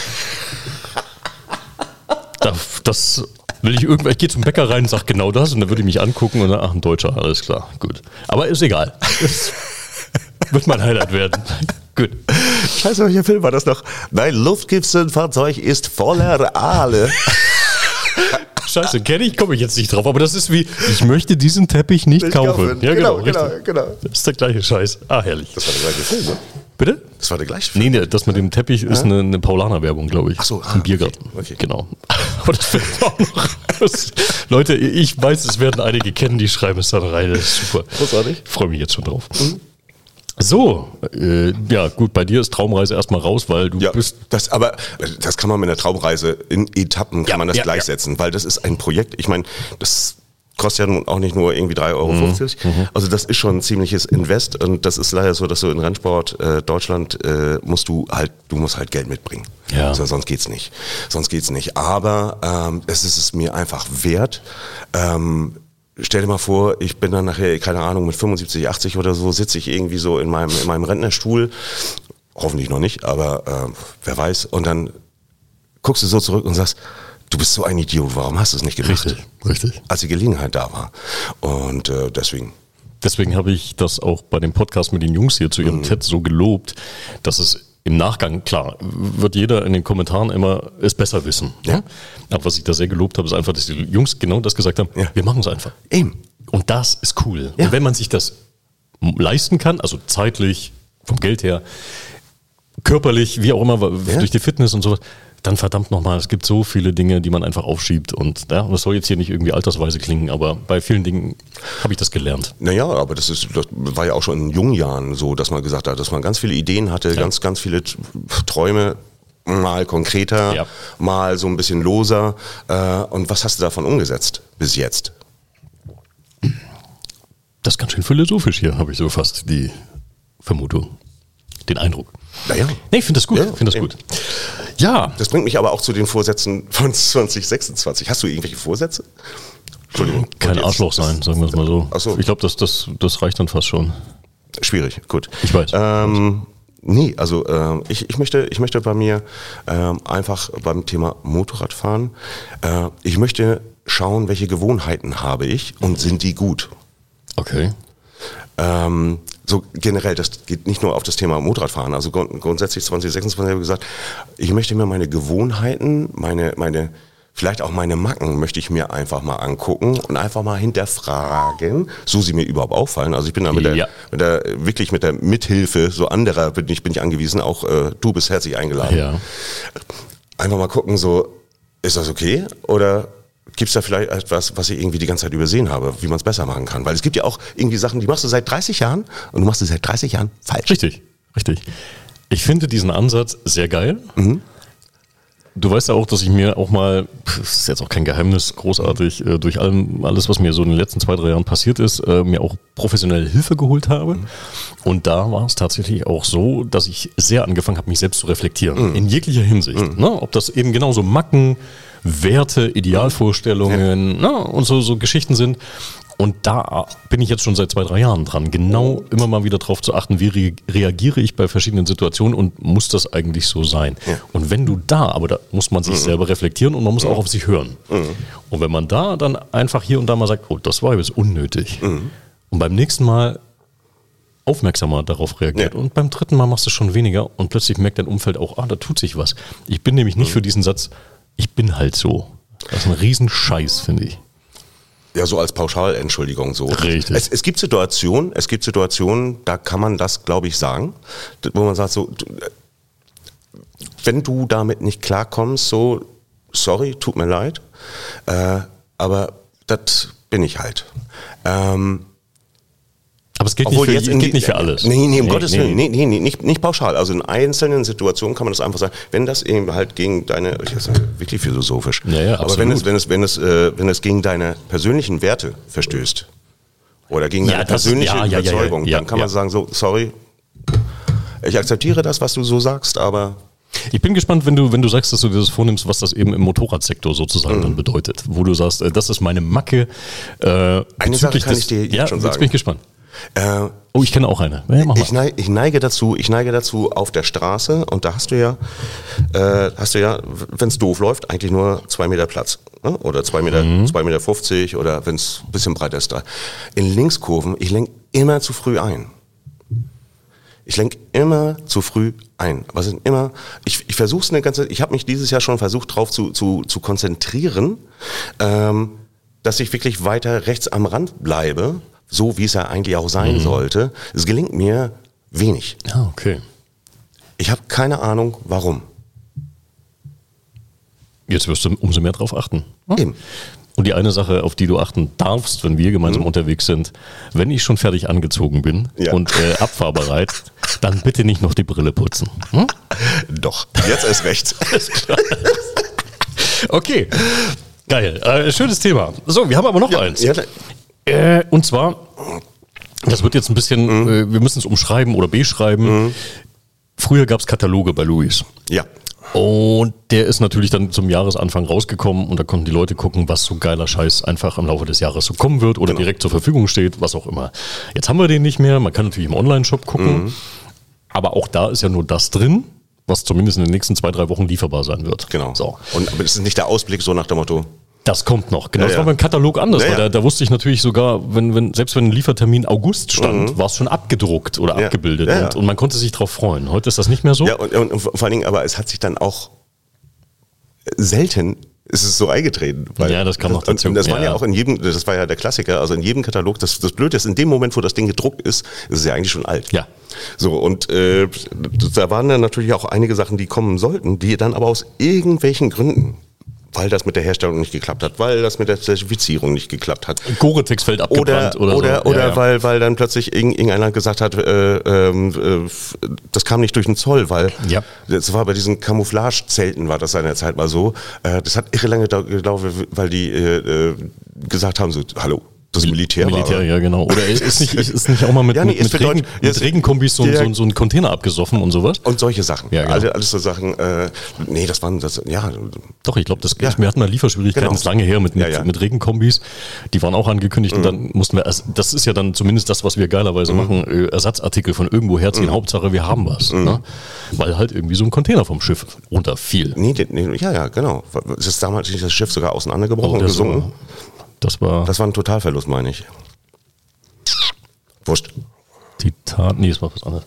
Das will ich irgendwann, ich gehe zum Bäcker rein und sage genau das und dann würde ich mich angucken und dann, ach, ein Deutscher, alles klar, gut. Aber ist egal. Das wird mein Highlight werden. Gut. Scheiße, welcher Film war das noch? Mein Luftgipfelfahrzeug ist voller Aale. Scheiße, kenne ich, komme ich jetzt nicht drauf. Aber das ist wie, ich möchte diesen Teppich nicht kaufen. Ja, genau. Das ist der gleiche Scheiß. Ah, herrlich. Das war der gleiche Film, ne? Bitte? Das war der gleiche Film. Nee, das mit dem Teppich ist eine Paulaner-Werbung, glaube ich. Ach so, im Biergarten. Okay. Genau. Aber das wird auch noch. Leute, ich weiß, es werden einige kennen, die schreiben es dann rein. Das ist super. Großartig. Ich freue mich jetzt schon drauf. So, ja gut, bei dir ist Traumreise erstmal raus, weil du bist... Aber das kann man mit einer Traumreise in Etappen kann man das gleichsetzen, weil das ist ein Projekt, ich meine, das kostet ja nun auch nicht nur irgendwie 3,50 Euro. Also das ist schon ein ziemliches Invest und das ist leider so, dass du in Rennsport Deutschland musst du musst Geld mitbringen. Ja. Also, sonst geht's nicht. Aber es ist es mir einfach wert. Stell dir mal vor, ich bin dann nachher, keine Ahnung, mit 75, 80 oder so, sitze ich irgendwie so in meinem Rentnerstuhl. Hoffentlich noch nicht, aber wer weiß. Und dann guckst du so zurück und sagst, du bist so ein Idiot, warum hast du es nicht gemacht? Richtig. Als die Gelegenheit da war. Und deswegen. Deswegen habe ich das auch bei dem Podcast mit den Jungs hier zu ihrem TED so gelobt, dass es im Nachgang, klar, wird jeder in den Kommentaren immer es besser wissen. Ja. Aber was ich da sehr gelobt habe, ist einfach, dass die Jungs genau das gesagt haben, wir machen es einfach. Eben. Und das ist cool. Ja. Und wenn man sich das leisten kann, also zeitlich, vom Geld her, körperlich, wie auch immer, durch die Fitness und sowas, dann verdammt nochmal, es gibt so viele Dinge, die man einfach aufschiebt. Und das soll jetzt hier nicht irgendwie altersweise klingen, aber bei vielen Dingen habe ich das gelernt. Naja, aber das war ja auch schon in jungen Jahren so, dass man gesagt hat, dass man ganz viele Ideen hatte, ganz viele Träume, mal konkreter, mal so ein bisschen loser. Und was hast du davon umgesetzt bis jetzt? Das ist ganz schön philosophisch hier, habe ich so fast die Vermutung, den Eindruck. Naja. Nee, ich finde das gut. Ja. Das bringt mich aber auch zu den Vorsätzen von 2026. Hast du irgendwelche Vorsätze? Entschuldigung. Kein Arschloch sein, sagen wir es mal so. Ach so. Ich glaube, das reicht dann fast schon. Schwierig, gut. Ich weiß. Nee, also ich möchte bei mir einfach beim Thema Motorradfahren, ich möchte schauen, welche Gewohnheiten habe ich und sind die gut. Okay. So generell, das geht nicht nur auf das Thema Motorradfahren, also grundsätzlich 2026 habe ich gesagt, ich möchte mir meine Gewohnheiten, meine vielleicht auch meine Macken möchte ich mir einfach mal angucken und einfach mal hinterfragen, so sie mir überhaupt auffallen. Also ich bin da mit der Mithilfe so anderer bin ich angewiesen, auch du bist herzlich eingeladen. Ja. Einfach mal gucken, so, ist das okay oder gibt es da vielleicht etwas, was ich irgendwie die ganze Zeit übersehen habe, wie man es besser machen kann? Weil es gibt ja auch irgendwie Sachen, die machst du seit 30 Jahren und du machst sie seit 30 Jahren falsch. Richtig. Ich finde diesen Ansatz sehr geil. Du weißt ja auch, dass ich mir auch mal, das ist jetzt auch kein Geheimnis, großartig, durch alles, was mir so in den letzten 2-3 Jahren passiert ist, mir auch professionelle Hilfe geholt habe. Und da war es tatsächlich auch so, dass ich sehr angefangen habe, mich selbst zu reflektieren. In jeglicher Hinsicht. Ne? Ob das eben genauso Macken, Werte, Idealvorstellungen und so Geschichten sind. Und da bin ich jetzt schon seit 2-3 Jahren dran, genau immer mal wieder drauf zu achten, wie reagiere ich bei verschiedenen Situationen und muss das eigentlich so sein? Ja. Und wenn du aber da muss man sich selber reflektieren und man muss auch auf sich hören. Und wenn man da dann einfach hier und da mal sagt, oh, das war jetzt unnötig. Und beim nächsten Mal aufmerksamer darauf reagiert. Und beim 3. Mal machst du schon weniger und plötzlich merkt dein Umfeld auch, da tut sich was. Ich bin nämlich nicht für diesen Satz, ich bin halt so. Das ist ein Riesenscheiß, finde ich. Ja, so als Pauschalentschuldigung so. Richtig. Es gibt Situationen, da kann man das, glaube ich, sagen, wo man sagt so, wenn du damit nicht klarkommst, so, sorry, tut mir leid, aber das bin ich halt. Aber es geht nicht für alles. Nee, um Gottes Willen. Nee, nicht pauschal. Also in einzelnen Situationen kann man das einfach sagen, wenn das eben halt gegen deine, das ist wirklich philosophisch, ja, aber wenn es gegen deine persönlichen Werte verstößt oder gegen deine persönliche Überzeugung, dann kann man sagen, so, sorry, ich akzeptiere das, was du so sagst, aber Ich bin gespannt, wenn du sagst, dass du dir das vornimmst, was das eben im Motorradsektor sozusagen dann bedeutet. Wo du sagst, das ist meine Macke. Eine Sache kann ich dir jetzt schon sagen. Jetzt bin ich gespannt. Ich kenne auch eine. Ja, mach mal. Ich neige dazu auf der Straße, und da hast du ja, wenn es doof läuft, eigentlich nur 2 Meter Platz. Ne? Oder 2 Meter, 2,50 Meter, oder wenn es ein bisschen breiter ist da. In Linkskurven, ich lenke immer zu früh ein. Was ist immer? Ich versuche es ich habe mich dieses Jahr schon versucht, drauf zu konzentrieren, dass ich wirklich weiter rechts am Rand bleibe, so wie es ja eigentlich auch sein sollte. Es gelingt mir wenig. Ah, okay. Ich habe keine Ahnung, warum. Jetzt wirst du umso mehr drauf achten. Eben. Und die eine Sache, auf die du achten darfst, wenn wir gemeinsam unterwegs sind, wenn ich schon fertig angezogen bin und abfahrbereit, dann bitte nicht noch die Brille putzen. Hm? Doch, jetzt erst recht. Okay, geil. Schönes Thema. So, wir haben aber noch eins. Ja. Und zwar, das wird jetzt ein bisschen, wir müssen es umschreiben oder beschreiben. Früher gab es Kataloge bei Louis. Ja. Und der ist natürlich dann zum Jahresanfang rausgekommen und da konnten die Leute gucken, was so geiler Scheiß einfach im Laufe des Jahres so kommen wird oder direkt zur Verfügung steht, was auch immer. Jetzt haben wir den nicht mehr, man kann natürlich im Online-Shop gucken, aber auch da ist ja nur das drin, was zumindest in den nächsten 2-3 Wochen lieferbar sein wird. Genau. So. Aber das ist nicht der Ausblick so nach dem Motto? Das kommt noch. Genau, das war beim Katalog anders, weil da wusste ich natürlich sogar, selbst wenn ein Liefertermin August stand, war es schon abgedruckt oder abgebildet und man konnte sich drauf freuen. Heute ist das nicht mehr so. Ja, und vor allen Dingen, aber es hat sich dann auch selten ist es so eingetreten. Weil das kam noch dazu. Und das war ja auch das war ja der Klassiker, also in jedem Katalog, das Blöde ist, in dem Moment, wo das Ding gedruckt ist es ja eigentlich schon alt. Ja. So, und da waren dann natürlich auch einige Sachen, die kommen sollten, die dann aber aus irgendwelchen Gründen, weil das mit der Herstellung nicht geklappt hat, weil das mit der Zertifizierung nicht geklappt hat. Gore-Tex fällt abgebrannt oder so. Oder weil dann plötzlich irgendeiner gesagt hat, das kam nicht durch den Zoll, weil das war bei diesen Camouflage-Zelten, war das seinerzeit mal so. Das hat irre lange gedauert, weil die gesagt haben, so, hallo. Das Militär, ja, genau. Oder ist nicht auch mal mit Regenkombis so ein Container abgesoffen und sowas? Und solche Sachen. Ja, genau. Alles so Sachen. Doch, ich glaube, wir hatten mal Lieferschwierigkeiten, das ist lange her mit Regenkombis. Die waren auch angekündigt und dann mussten wir, das ist ja dann zumindest das, was wir geilerweise machen, Ersatzartikel von irgendwo herziehen. Hauptsache, wir haben was. Ne? Weil halt irgendwie so ein Container vom Schiff runterfiel. Genau. Es ist damals das Schiff sogar auseinandergebrochen und gesunken. Das war ein Totalverlust, meine ich. Wurscht. Es war was anderes.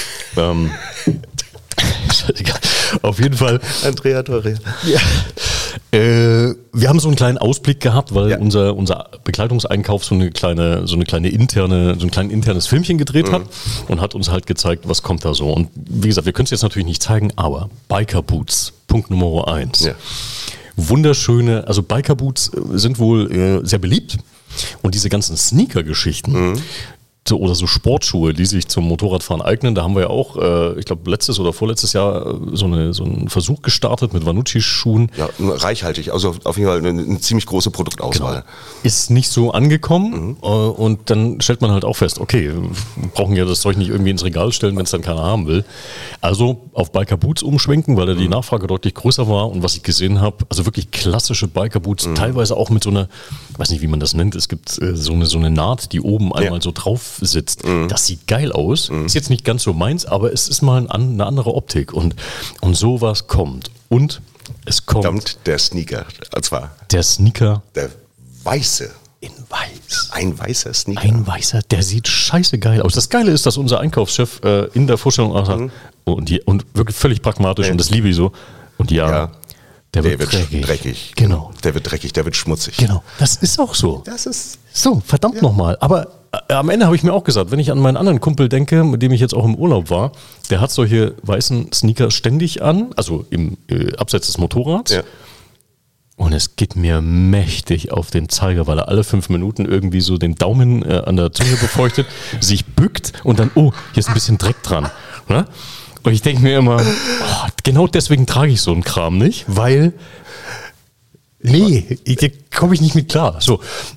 Auf jeden Fall. Andrea Torre. Ja. Wir haben so einen kleinen Ausblick gehabt, weil unser Bekleidungseinkauf so ein kleines internes Filmchen gedreht hat und hat uns halt gezeigt, was kommt da so. Und wie gesagt, wir können es jetzt natürlich nicht zeigen, aber Biker Boots, Punkt Nummer 1. Ja. Wunderschöne, also Biker Boots sind wohl sehr beliebt und diese ganzen Sneaker-Geschichten oder so Sportschuhe, die sich zum Motorradfahren eignen, da haben wir ja auch, ich glaube letztes oder vorletztes Jahr so einen Versuch gestartet mit Vanucci-Schuhen. Ja, reichhaltig, also auf jeden Fall eine ziemlich große Produktauswahl. Genau. Ist nicht so angekommen und dann stellt man halt auch fest, okay, wir brauchen ja das Zeug nicht irgendwie ins Regal stellen, wenn es dann keiner haben will. Also auf Biker Boots umschwenken, weil da die Nachfrage deutlich größer war und was ich gesehen habe, also wirklich klassische Biker Boots, teilweise auch mit so einer, ich weiß nicht, wie man das nennt, es gibt so eine Naht, die oben einmal so drauf sitzt. Das sieht geil aus. Ist jetzt nicht ganz so meins, aber es ist mal eine andere Optik und sowas kommt. Und es kommt der Sneaker. Und zwar der Sneaker. Der weiße. In weiß. Ein weißer Sneaker. Ein weißer, der sieht scheiße geil aus. Das Geile ist, dass unser Einkaufschef in der Vorstellung auch sagt, und wirklich völlig pragmatisch und das liebe ich so. Und der wird dreckig. Genau. Der wird dreckig, der wird schmutzig. Genau. Das ist auch so. Das ist so, verdammt nochmal. Aber am Ende habe ich mir auch gesagt, wenn ich an meinen anderen Kumpel denke, mit dem ich jetzt auch im Urlaub war, der hat solche weißen Sneaker ständig an, also im Abseits des Motorrads. Ja. Und es geht mir mächtig auf den Zeiger, weil er alle 5 Minuten irgendwie so den Daumen an der Zunge befeuchtet, sich bückt und dann, hier ist ein bisschen Dreck dran. Ne? Und ich denke mir immer, genau deswegen trage ich so einen Kram nicht, weil, da komme ich nicht mit klar. So.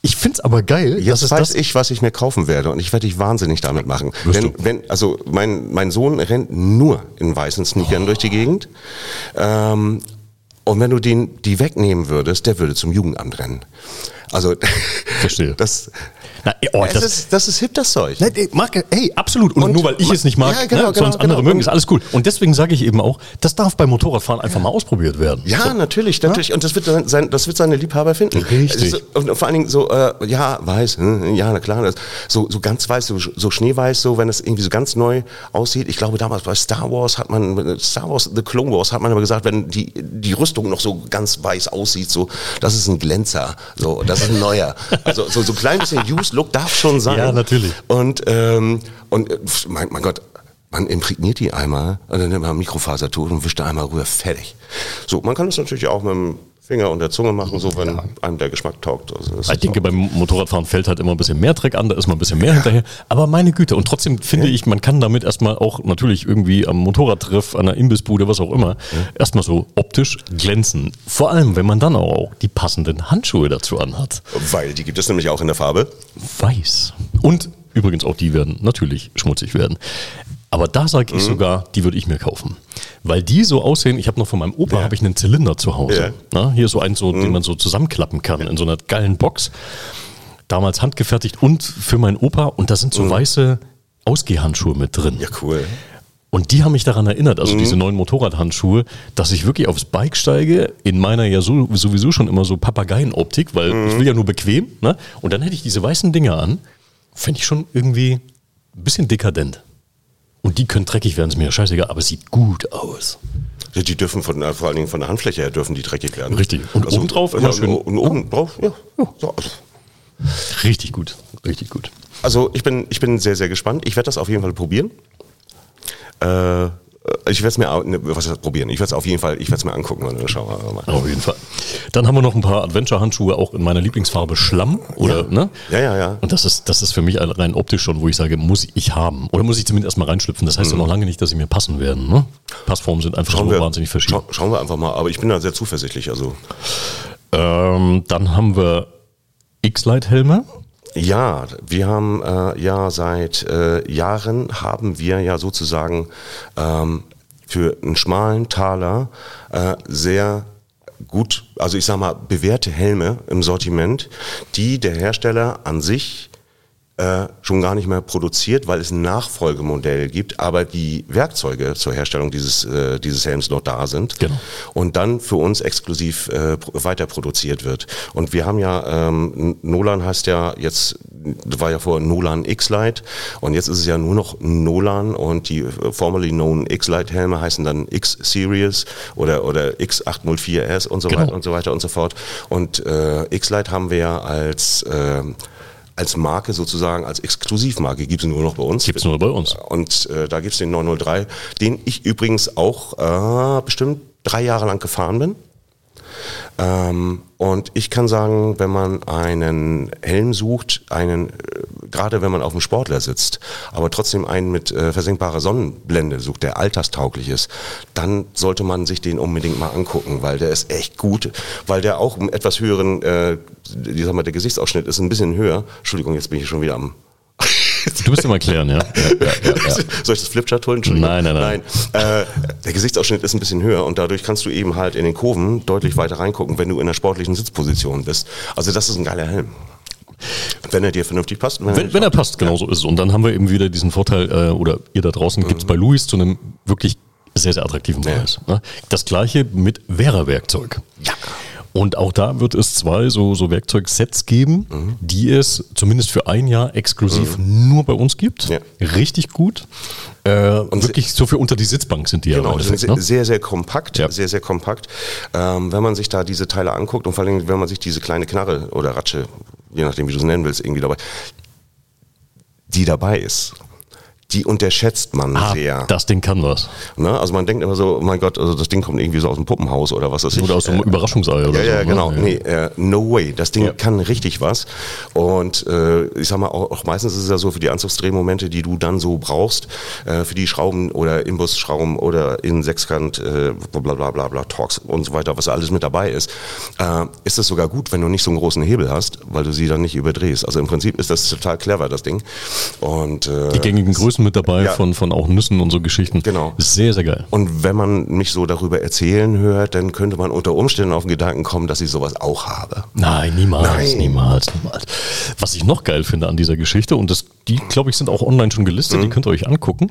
Ich find's aber geil. Jetzt weiß ich, was ich mir kaufen werde und ich werde dich wahnsinnig damit machen. Also mein Sohn rennt nur in weißen Sneakern durch die Gegend. Und wenn du die wegnehmen würdest, der würde zum Jugendamt rennen. Also, verstehe. Das ist hip, das Zeug. Absolut. Und nur weil ich es nicht mag, sonst andere mögen, ist alles cool. Und deswegen sage ich eben auch, das darf beim Motorradfahren einfach mal ausprobiert werden. Ja, so. Natürlich. Und das wird seine Liebhaber finden. Richtig. Und vor allen Dingen so, weiß, ja, na klar, so ganz weiß, so schneeweiß, so, wenn es irgendwie so ganz neu aussieht. Ich glaube, damals bei Star Wars, The Clone Wars, hat man aber gesagt, wenn die Rüstung noch so ganz weiß aussieht, so, das ist ein Glänzer, so, das ist ein neuer. Also so ein klein bisschen Used Look darf schon sein. Ja, natürlich. Und mein Gott, man imprägniert die einmal und dann nimmt man Mikrofasertuch und wischt da einmal rüber, fertig. So, man kann das natürlich auch mit dem Finger und der Zunge machen, so wenn einem der Geschmack taugt. Also ich denke, beim Motorradfahren fällt halt immer ein bisschen mehr Dreck an, da ist man ein bisschen mehr hinterher. Aber meine Güte, und trotzdem finde ich, man kann damit erstmal auch natürlich irgendwie am Motorradtreff, an der Imbissbude, was auch immer, erstmal so optisch glänzen. Vor allem, wenn man dann auch die passenden Handschuhe dazu anhat. Weil die gibt es nämlich auch in der Farbe Weiß. Und übrigens auch die werden natürlich schmutzig werden. Aber da sage ich sogar, die würde ich mir kaufen. Weil die so aussehen, ich habe noch von meinem Opa habe ich einen Zylinder zu Hause. Ja. Hier so einen, den man so zusammenklappen kann in so einer geilen Box. Damals handgefertigt und für meinen Opa. Und da sind so weiße Ausgehhandschuhe mit drin. Ja, cool. Und die haben mich daran erinnert, also diese neuen Motorradhandschuhe, dass ich wirklich aufs Bike steige, in meiner ja sowieso schon immer so Papageienoptik, weil ich will ja nur bequem. Ne? Und dann hätte ich diese weißen Dinger an. Fände ich schon irgendwie ein bisschen dekadent. Und die können dreckig werden, ist mir scheißegal, aber es sieht gut aus. Ja, die dürfen vor allen Dingen von der Handfläche her dürfen die dreckig werden. Richtig. Und also, obendrauf immer schön. Und obendrauf, ja. So. Richtig gut, richtig gut. Also ich bin sehr, sehr gespannt. Ich werde das auf jeden Fall probieren. Ich werde es mir probieren. Ich werde es auf jeden Fall, mir angucken und dann schauen wir mal. Auf jeden Fall. Dann haben wir noch ein paar Adventure-Handschuhe, auch in meiner Lieblingsfarbe Schlamm. Oder, ne? Ja. Und das ist für mich rein optisch schon, wo ich sage, muss ich haben. Oder muss ich zumindest erstmal reinschlüpfen. Das heißt ja noch lange nicht, dass sie mir passen werden. Ne? Passformen sind einfach wahnsinnig verschieden. Schauen wir einfach mal. Aber ich bin da sehr zuversichtlich. Also. Dann haben wir X-Lite-Helme. Ja, wir haben seit Jahren haben wir ja sozusagen für einen schmalen Taler sehr gut, also ich sag mal, bewährte Helme im Sortiment, die der Hersteller an sich schon gar nicht mehr produziert, weil es ein Nachfolgemodell gibt, aber die Werkzeuge zur Herstellung dieses Helms noch da sind und dann für uns exklusiv weiter produziert wird. Und wir haben ja, Nolan heißt ja jetzt, war ja vorher Nolan X-Lite und jetzt ist es ja nur noch Nolan und die formerly known X-Lite Helme heißen dann X-Series oder X804S und so weiter und so weiter und so fort. Und X-Lite haben wir ja als Marke sozusagen, als Exklusivmarke gibt es nur noch bei uns. Gibt es nur bei uns. Und da gibt es den 903, den ich übrigens auch bestimmt 3 Jahre lang gefahren bin. Und ich kann sagen, wenn man einen Helm sucht, gerade wenn man auf dem Sportler sitzt, aber trotzdem einen mit versenkbarer Sonnenblende sucht, der alterstauglich ist, dann sollte man sich den unbedingt mal angucken, weil der ist echt gut, weil der auch einen etwas höheren, der Gesichtsausschnitt ist ein bisschen höher. Entschuldigung, jetzt bin ich schon wieder am... Du musst dir mal klären, ja. Soll ich das Flipchart holen? Entschuldigung. Nein. Der Gesichtsausschnitt ist ein bisschen höher und dadurch kannst du eben halt in den Kurven deutlich weiter reingucken, wenn du in der sportlichen Sitzposition bist. Also das ist ein geiler Helm. Wenn er dir vernünftig passt. Wenn er passt, genau so ist es. Und dann haben wir eben wieder diesen Vorteil, oder ihr da draußen gibt es bei Louis zu einem wirklich sehr, sehr attraktiven Preis. Ja. Das gleiche mit Vera-Werkzeug. Ja. Und auch da wird es 2 so Werkzeugsets geben, die es zumindest für 1 Jahr exklusiv nur bei uns gibt. Ja. Richtig gut. Und wirklich so für unter die Sitzbank sind die genau, ja. Genau, sehr, sehr kompakt. Ja. Sehr, sehr kompakt. Wenn man sich da diese Teile anguckt und vor allem, wenn man sich diese kleine Knarre oder Ratsche, je nachdem wie du es nennen willst, irgendwie dabei, die dabei ist. die unterschätzt man sehr. Das Ding kann was. Ne? Also man denkt immer so, oh mein Gott, also das Ding kommt irgendwie so aus dem Puppenhaus oder was weiß ich. Oder aus so einem Überraschungsei oder so. Ja, genau. Ne? Nee, no way. Das Ding kann richtig was. Und ich sag mal, auch meistens ist es ja so, für die Anzugsdrehmomente, die du dann so brauchst, für die Schrauben oder Imbusschrauben oder in Sechskant, bla bla bla bla, Torx und so weiter, was alles mit dabei ist es sogar gut, wenn du nicht so einen großen Hebel hast, weil du sie dann nicht überdrehst. Also im Prinzip ist das total clever, das Ding. Und die gängigen Größen mit dabei von auch Nüssen und so Geschichten. Genau. Ist sehr, sehr geil. Und wenn man mich so darüber erzählen hört, dann könnte man unter Umständen auf den Gedanken kommen, dass ich sowas auch habe. Nein, niemals. Was ich noch geil finde an dieser Geschichte, und die, glaube ich, sind auch online schon gelistet, die könnt ihr euch angucken,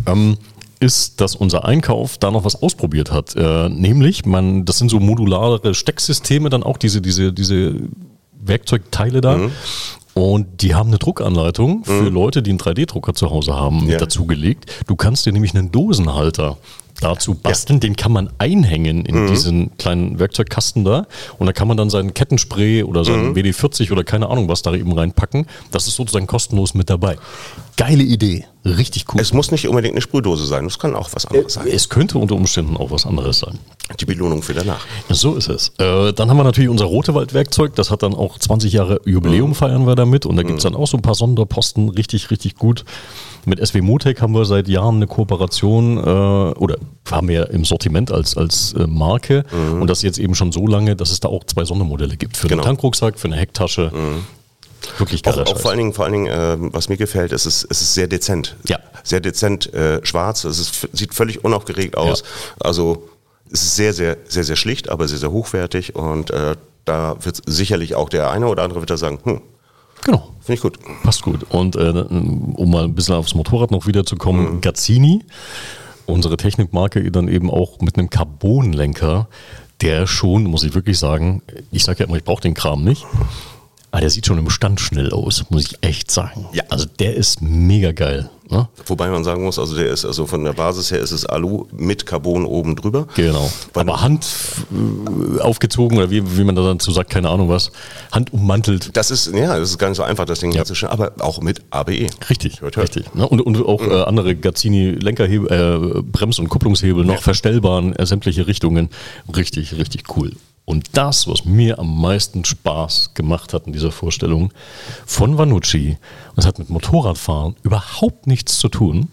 ist, dass unser Einkauf da noch was ausprobiert hat. Nämlich, das sind so modulare Stecksysteme, dann auch diese Werkzeugteile da. Und die haben eine Druckanleitung für Leute, die einen 3D-Drucker zu Hause haben, mit dazugelegt. Du kannst dir nämlich einen Dosenhalter dazu basteln, den kann man einhängen in diesen kleinen Werkzeugkasten da und da kann man dann seinen Kettenspray oder seinen WD-40 oder keine Ahnung was da eben reinpacken. Das ist sozusagen kostenlos mit dabei. Geile Idee, richtig cool. Es muss nicht unbedingt eine Sprühdose sein, es kann auch was anderes sein. Es könnte unter Umständen auch was anderes sein. Die Belohnung für danach. So ist es. Dann haben wir natürlich unser Rotewald-Werkzeug, das hat dann auch 20 Jahre Jubiläum feiern wir damit und da gibt es dann auch so ein paar Sonderposten, richtig, richtig gut. Mit SW Motec haben wir seit Jahren eine Kooperation oder haben wir im Sortiment als Marke und das jetzt eben schon so lange, dass es da auch 2 Sondermodelle gibt. Für einen Tankrucksack, für eine Hecktasche. Wirklich geiler Scheiß. Auch vor allen Dingen, was mir gefällt, es ist sehr dezent. Ja. Sehr dezent schwarz. Sieht völlig unaufgeregt aus. Ja. Also es ist sehr, sehr, sehr, sehr schlicht, aber sehr, sehr hochwertig. Und da wird sicherlich auch der eine oder andere wird da sagen, genau. Finde ich gut. Passt gut. Und um mal ein bisschen aufs Motorrad noch wiederzukommen, Gazzini, unsere Technikmarke, dann eben auch mit einem Carbonlenker, der schon, muss ich wirklich sagen, ich sage ja immer, ich brauche den Kram nicht. Aber der sieht schon im Stand schnell aus, muss ich echt sagen. Ja. Also der ist mega geil. Ne? Wobei man sagen muss, also der ist also von der Basis her ist es Alu mit Carbon oben drüber. Genau. Aber Hand aufgezogen oder wie man da dazu sagt, keine Ahnung was, Hand ummantelt. Das ist gar nicht so einfach, das Ding herzustellen, aber auch mit ABE. Richtig, richtig. Ne? Und auch andere Gazzini Lenkerhebel, Brems- und Kupplungshebel noch verstellbar in sämtliche Richtungen. Richtig, richtig cool. Und das, was mir am meisten Spaß gemacht hat in dieser Vorstellung von Vanucci, und es hat mit Motorradfahren überhaupt nichts zu tun,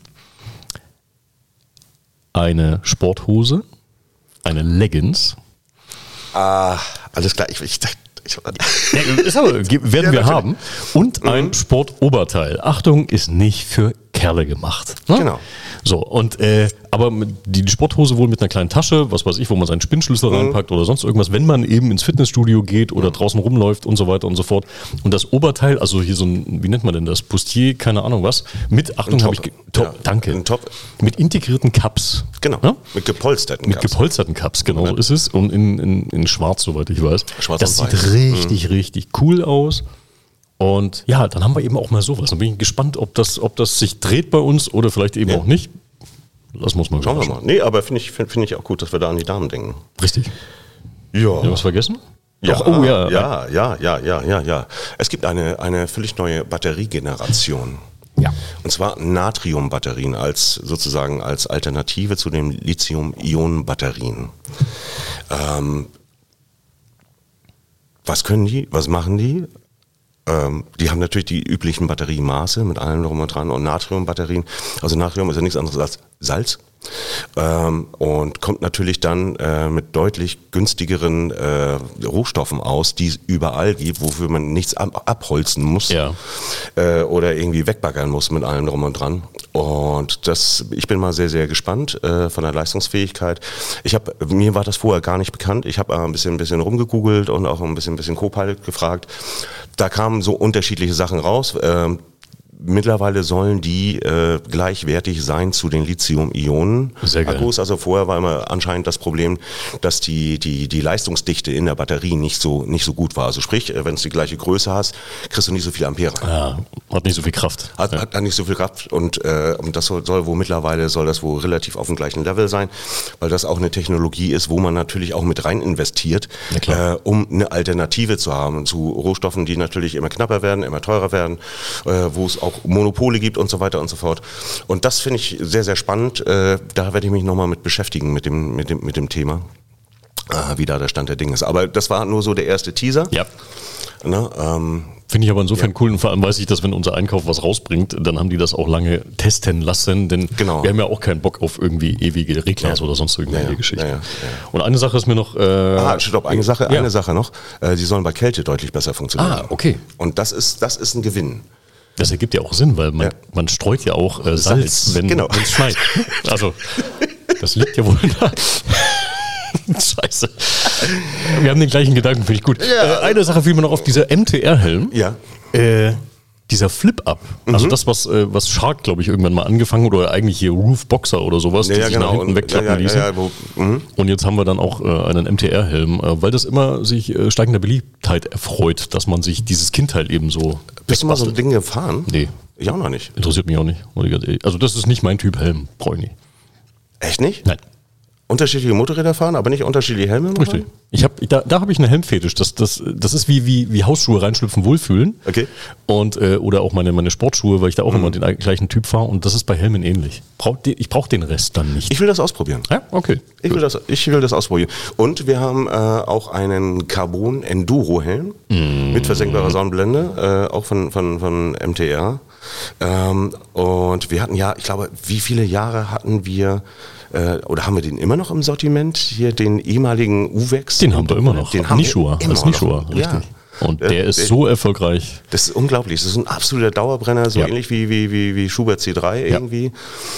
eine Sporthose, eine Leggings. Alles klar, werden wir haben. Und ein Sportoberteil. Achtung, ist nicht für Kerle gemacht. Ne? Genau. So, und aber die Sporthose wohl mit einer kleinen Tasche, was weiß ich, wo man seinen Spinnschlüssel reinpackt oder sonst irgendwas, wenn man eben ins Fitnessstudio geht oder draußen rumläuft und so weiter und so fort. Und das Oberteil, also hier so ein, wie nennt man denn das? Bustier, keine Ahnung was, mit, Achtung, habe ich, danke, ein Top. Mit integrierten Cups. Genau, ja? mit gepolsterten Cups. Mit gepolsterten Cups, genau so ist es. Und in schwarz, soweit ich weiß. Schwarz das sieht richtig, richtig cool aus. Und ja, dann haben wir eben auch mal sowas. Dann bin ich gespannt, ob das sich dreht bei uns oder vielleicht eben auch nicht. Das muss man schauen wir mal. Nee, aber finde ich auch gut, dass wir da an die Damen denken. Richtig. Ja. Ja, was vergessen? Ja, doch, oh ja. Ja. Es gibt eine völlig neue Batteriegeneration. Ja. Und zwar Natriumbatterien als Alternative zu den Lithium-Ionen-Batterien. Was können die? Was machen die? Die haben natürlich die üblichen Batteriemaße mit allem drum und dran und Natriumbatterien. Also Natrium ist ja nichts anderes als Salz. Und kommt natürlich dann mit deutlich günstigeren Rohstoffen aus, die es überall gibt, wofür man nichts abholzen muss oder irgendwie wegbaggern muss mit allem drum und dran. Und ich bin mal sehr, sehr gespannt von der Leistungsfähigkeit. Mir war das vorher gar nicht bekannt. Ich habe ein bisschen rumgegoogelt und auch ein bisschen Copilot gefragt. Da kamen so unterschiedliche Sachen raus. Mittlerweile sollen die gleichwertig sein zu den Lithium-Ionen-Akkus. Also vorher war immer anscheinend das Problem, dass die Leistungsdichte in der Batterie nicht so gut war. Also sprich, wenn du die gleiche Größe hast, kriegst du nicht so viel Ampere. Ja, hat nicht so viel Kraft. Hat nicht so viel Kraft und das soll das wohl relativ auf dem gleichen Level sein, weil das auch eine Technologie ist, wo man natürlich auch mit rein investiert, um eine Alternative zu haben zu Rohstoffen, die natürlich immer knapper werden, immer teurer werden, wo es auch auch Monopole gibt und so weiter und so fort. Und das finde ich sehr, sehr spannend. Da werde ich mich nochmal mit beschäftigen, mit dem Thema, wie da der Stand der Dinge ist. Aber das war nur so der erste Teaser. Ja. Ne, Finde ich aber insofern cool und vor allem weiß ich, dass wenn unser Einkauf was rausbringt, dann haben die das auch lange testen lassen, denn Genau. wir haben ja auch keinen Bock auf irgendwie ewige Reglas oder sonst irgendwelche Geschichten. Ja. Und eine Sache ist mir noch... Stopp, eine Sache noch. Die sollen bei Kälte deutlich besser funktionieren. Okay. Und das ist ein Gewinn. Das ergibt ja auch Sinn, weil man streut ja auch Salz, wenn es schneit. Also, das liegt ja wohl da. Scheiße. Wir haben den gleichen Gedanken, finde ich gut. Ja. Eine Sache fiel mir noch auf, dieser MTR-Helm. Ja. Dieser Flip-Up, also das, was Shark, glaube ich, irgendwann mal angefangen oder eigentlich hier Roof Boxer oder sowas, die sich nach hinten wegklappen ließen. Und jetzt haben wir dann auch einen MTR-Helm, weil das immer sich steigender Beliebtheit erfreut, dass man sich dieses Kindteil eben so... Bist du mal so ein Ding gefahren? Nee. Ich auch noch nicht. Interessiert mich auch nicht. Also das ist nicht mein Typ Helm, brauche ich nicht. Echt nicht? Nein. Unterschiedliche Motorräder fahren, aber nicht unterschiedliche Helme machen? Richtig. Da habe ich einen Helmfetisch. Das ist wie Hausschuhe reinschlüpfen, wohlfühlen. Okay. Und, oder auch meine Sportschuhe, weil ich da auch immer den gleichen Typ fahre. Und das ist bei Helmen ähnlich. Ich brauche den Rest dann nicht. Ich will das ausprobieren. Ja, okay. Ich will das ausprobieren. Und wir haben auch einen Carbon-Enduro-Helm mit versenkbarer Sonnenblende, auch von MTR. Und wir hatten ich glaube, wie viele Jahre hatten wir... oder haben wir den immer noch im Sortiment? Hier den ehemaligen Uwex? Den haben wir immer noch. Den haben Nishua. wir immer Das Nishua, noch. richtig. Ja. Und der ist so erfolgreich. Das ist unglaublich. Das ist ein absoluter Dauerbrenner, so ähnlich wie Schubert C3 irgendwie.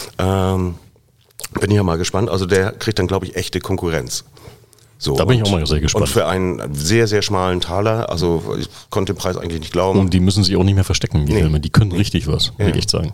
Bin ich ja mal gespannt. Also der kriegt dann, glaube ich, echte Konkurrenz. So, Da bin ich auch mal sehr gespannt. Und für einen sehr, sehr schmalen Taler, also ich konnte den Preis eigentlich nicht glauben. Und die müssen sich auch nicht mehr verstecken, die Helme. Die können richtig was, will ich echt sagen.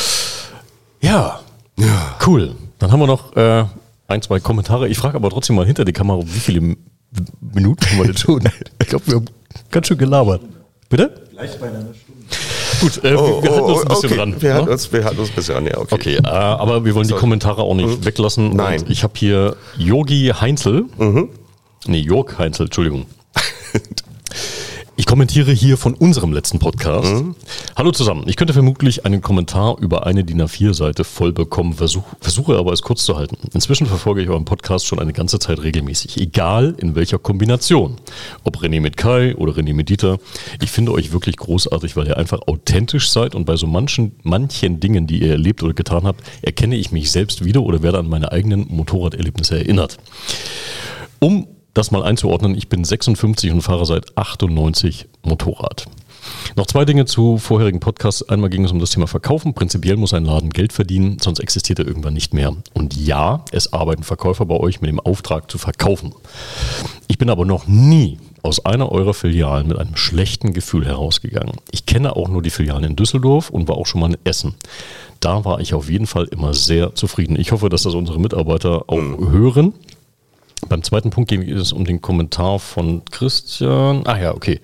Ja, cool. Dann haben wir noch 1, 2 Kommentare. Ich frage aber trotzdem mal hinter die Kamera, wie viele Minuten haben wir denn schon? Ich glaube, wir haben ganz schön gelabert. Bitte? Gleich bei einer Stunde. Gut, wir halten uns ein bisschen dran. Wir halten uns ein bisschen an, ja, okay. Okay, aber wir wollen die Kommentare auch nicht weglassen. Nein. Und ich habe hier Yogi Heinzel. Jörg Heinzel, Entschuldigung. Ich kommentiere hier von unserem letzten Podcast. Hallo zusammen. Ich könnte vermutlich einen Kommentar über eine DIN A4-Seite voll bekommen, versuche aber es kurz zu halten. Inzwischen verfolge ich euren Podcast schon eine ganze Zeit regelmäßig, egal in welcher Kombination. Ob René mit Kai oder René mit Dieter. Ich finde euch wirklich großartig, weil ihr einfach authentisch seid und bei so manchen Dingen, die ihr erlebt oder getan habt, erkenne ich mich selbst wieder oder werde an meine eigenen Motorraderlebnisse erinnert. Um das mal einzuordnen, ich bin 56 und fahre seit 98 Motorrad. Noch 2 Dinge zu vorherigen Podcasts. Einmal ging es um das Thema Verkaufen. Prinzipiell muss ein Laden Geld verdienen, sonst existiert er irgendwann nicht mehr. Und ja, es arbeiten Verkäufer bei euch mit dem Auftrag zu verkaufen. Ich bin aber noch nie aus einer eurer Filialen mit einem schlechten Gefühl herausgegangen. Ich kenne auch nur die Filialen in Düsseldorf und war auch schon mal in Essen. Da war ich auf jeden Fall immer sehr zufrieden. Ich hoffe, dass das unsere Mitarbeiter auch hören. Beim zweiten Punkt geht es um den Kommentar von Christian. Ach ja, okay.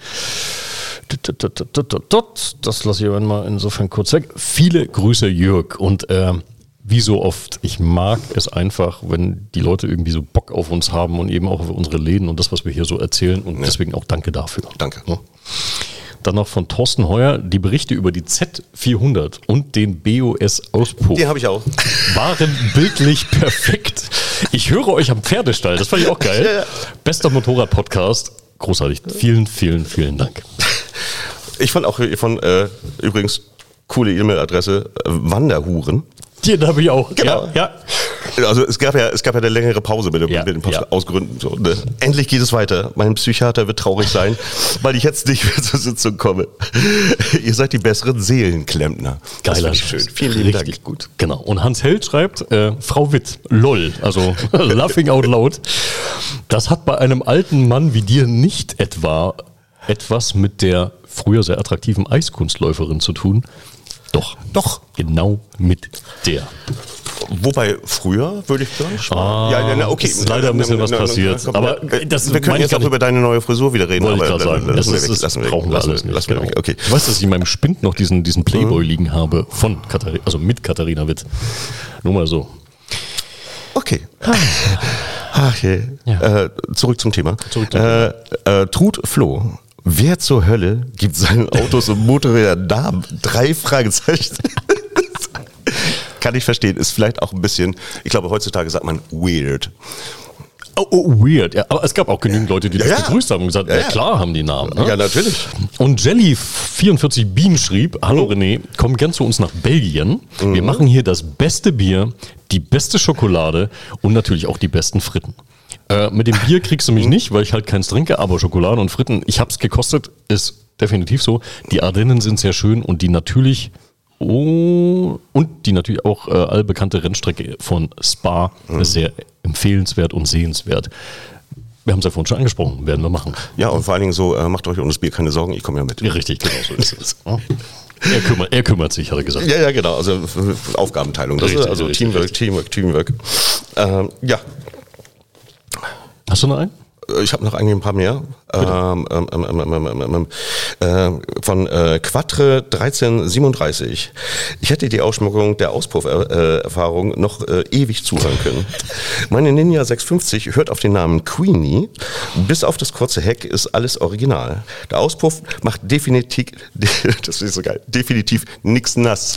Das lasse ich mal insofern kurz weg. Viele Grüße, Jörg. Und wie so oft, ich mag es einfach, wenn die Leute irgendwie so Bock auf uns haben und eben auch auf unsere Läden und das, was wir hier so erzählen. Und deswegen auch danke dafür. Danke. Ja. Dann noch von Thorsten Heuer, die Berichte über die Z400 und den BOS-Auspuff. Die habe ich auch. Waren bildlich perfekt. Ich höre euch am Pferdestall, das fand ich auch geil. Ja. Bester Motorrad-Podcast, großartig. Vielen, vielen, vielen Dank. Ich fand auch übrigens coole E-Mail-Adresse, Wanderhuren. Den habe ich auch. Genau. Ja. Also es gab ja eine längere Pause mit dem Podcast aus Gründen. So, ne? Endlich geht es weiter. Mein Psychiater wird traurig sein, weil ich jetzt nicht mehr zur Sitzung komme. Ihr seid die besseren Seelenklempner. Geiler schön. Vielen lieben Dank. Richtig gut. Genau. Und Hans Held schreibt, Frau Witt, lol, also laughing out loud. Das hat bei einem alten Mann wie dir nicht etwa etwas mit der früher sehr attraktiven Eiskunstläuferin zu tun. Doch. Genau mit der. Wobei früher würde ich sagen, okay. Ist leider ein bisschen was passiert. Aber das wir können jetzt auch über deine neue Frisur wieder reden. Wollte ich gerade sagen. Das brauchen wir alles nicht. Genau. Okay. Du weißt, dass ich in meinem Spind noch diesen Playboy liegen habe von Katharina, also mit Katharina Witt. Nur mal so. Okay. Ach je. Ja. Zurück zum Thema. Zurück zum Thema. Trud Flo. Wer zur Hölle gibt seinen Autos und Motorrädern Namen? 3 Fragezeichen. Kann ich verstehen, ist vielleicht auch ein bisschen, ich glaube heutzutage sagt man weird. Oh, weird. Ja, aber es gab auch genügend Leute, die das begrüßt haben und gesagt, ja klar haben die Namen. Ne? Ja, natürlich. Und Jelly44 Beam schrieb, hallo René, komm gern zu uns nach Belgien. Wir machen hier das beste Bier, die beste Schokolade und natürlich auch die besten Fritten. Mit dem Bier kriegst du mich nicht, weil ich halt keins trinke, aber Schokolade und Fritten, ich hab's gekostet, ist definitiv so. Die Ardennen sind sehr schön und die natürlich auch allbekannte Rennstrecke von Spa ist sehr empfehlenswert und sehenswert. Wir haben es ja vorhin schon angesprochen, werden wir machen. Ja, und vor allen Dingen so, macht euch um das Bier keine Sorgen, ich komme ja mit. Ja, richtig, genau so ist es. Er kümmert sich, hat er gesagt. Ja, genau, also Aufgabenteilung. Das Richtig, ist also richtig, Teamwork. Ja. Hast du noch einen? Ich habe noch eigentlich ein paar mehr. Von Quatre 1337. Ich hätte die Ausschmückung der Auspufferfahrung noch ewig zuhören können. Meine Ninja 650 hört auf den Namen Queenie. Bis auf das kurze Heck ist alles original. Der Auspuff macht definitiv, das ist so geil, definitiv nix nass.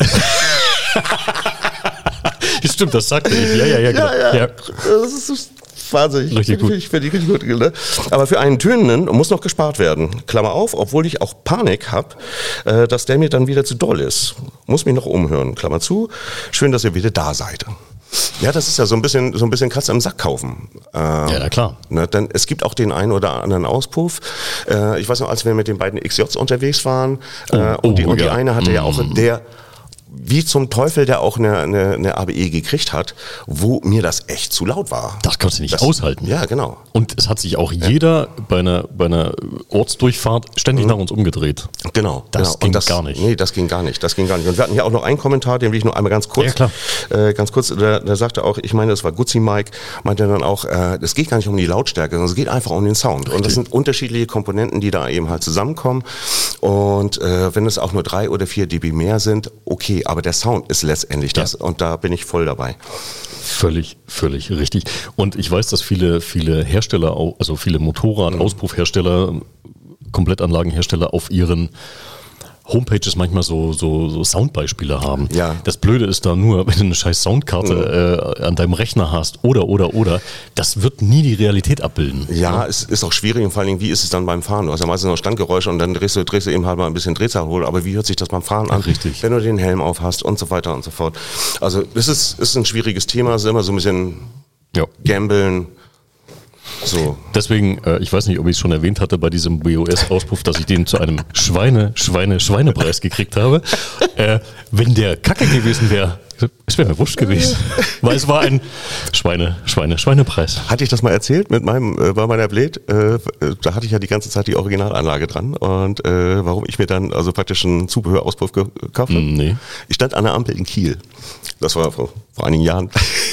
Stimmt, das sagte ich. Ja, genau. Ja. Das ist wahnsinnig. Richtig gut. Finde ich richtig gut. Ne? Aber für einen tönenden muss noch gespart werden. Klammer auf, obwohl ich auch Panik habe, dass der mir dann wieder zu doll ist. Muss mich noch umhören. Klammer zu. Schön, dass ihr wieder da seid. Ja, das ist ja so ein bisschen Katze im Sack kaufen. Ja, na klar. Ne, denn es gibt auch den einen oder anderen Auspuff. Ich weiß noch, als wir mit den beiden XJs unterwegs waren, und die eine hatte ja auch der wie zum Teufel, der auch eine ABE gekriegt hat, wo mir das echt zu laut war. Das konntest du nicht aushalten. Ja, genau. Und es hat sich auch jeder bei einer Ortsdurchfahrt ständig nach uns umgedreht. Genau. Das ging gar nicht. Nee, das ging gar nicht. Und wir hatten hier auch noch einen Kommentar, den will ich nur einmal ganz kurz. Ja, klar. Der sagte auch, ich meine, das war Gutzi Mike, meinte dann auch, es geht gar nicht um die Lautstärke, sondern es geht einfach um den Sound. Richtig. Und das sind unterschiedliche Komponenten, die da eben halt zusammenkommen. Und wenn es auch nur 3 oder 4 dB mehr sind, okay, aber der Sound ist letztendlich das und da bin ich voll dabei. Völlig richtig. Und ich weiß, dass viele Hersteller, also viele Motorrad-Auspuffhersteller, Komplettanlagenhersteller auf ihren Homepages manchmal so Soundbeispiele haben. Ja. Das Blöde ist da nur, wenn du eine scheiß Soundkarte an deinem Rechner hast oder, das wird nie die Realität abbilden. Ja, es ist auch schwierig und vor allen Dingen, wie ist es dann beim Fahren? Du hast ja meistens noch Standgeräusche und dann drehst du eben halt mal ein bisschen Drehzahl hoch, aber wie hört sich das beim Fahren an? Richtig. Wenn du den Helm auf hast und so weiter und so fort. Also es ist ein schwieriges Thema, es ist immer so ein bisschen Gambeln. So. Deswegen, ich weiß nicht, ob ich es schon erwähnt hatte bei diesem BOS-Auspuff, dass ich den zu einem Schweinepreis gekriegt habe. Wenn der Kacke gewesen wäre, es wäre mir wurscht gewesen. Weil es war ein Schweinepreis. Hatte ich das mal erzählt bei meiner Blade? Da hatte ich ja die ganze Zeit die Originalanlage dran. Und warum ich mir dann also praktisch einen Zubehörauspuff gekauft habe? Nee. Ich stand an der Ampel in Kiel. Das war vor einigen Jahren.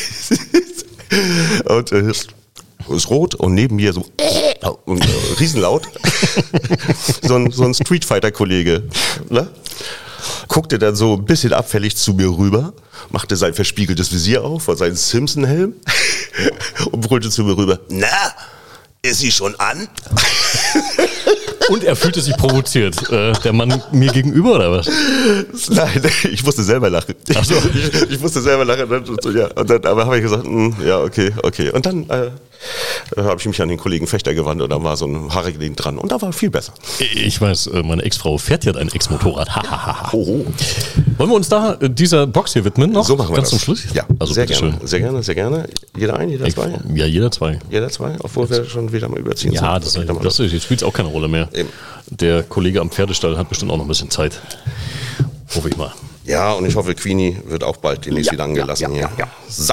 Und ist rot und neben mir so und riesenlaut so ein Street Fighter Kollege, ne? Guckte dann so ein bisschen abfällig zu mir rüber, machte sein verspiegeltes Visier auf von seinem Simpson-Helm und brüllte zu mir rüber: Na, ist sie schon an? Und er fühlte sich provoziert. Der Mann mir gegenüber, oder was? Nein, ich musste selber lachen. Ach so. Ich musste selber lachen. Und dann aber habe ich gesagt, ja, okay. Und dann habe ich mich an den Kollegen Fechter gewandt und dann war so ein Haargelenk dran. Und da war viel besser. Ich weiß, meine Ex-Frau fährt ja ein Ex-Motorrad. Oh. Wollen wir uns da dieser Box hier widmen noch? So machen wir ganz das. zum Schluss? Ja, also sehr gerne. Jeder ein, jeder zwei? Ja, jeder zwei. Obwohl wir schon wieder mal überziehen. Ja, das spielt auch keine Rolle mehr. Eben. Der Kollege am Pferdestall hat bestimmt auch noch ein bisschen Zeit. Hoffe ich mal. Ja, und ich hoffe, Queenie wird auch bald demnächst wieder angelassen hier. Ja. So.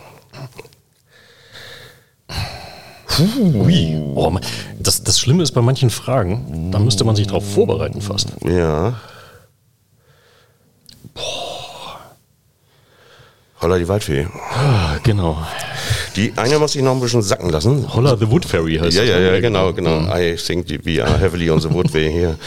Ui. Oh, das Schlimme ist bei manchen Fragen, da müsste man sich drauf vorbereiten fast. Ja. Holla die Waldfee. Genau. Die eine muss ich noch ein bisschen sacken lassen. Holla the Wood Fairy heißt es. Ja, genau. I think we are heavily on the woodway hier.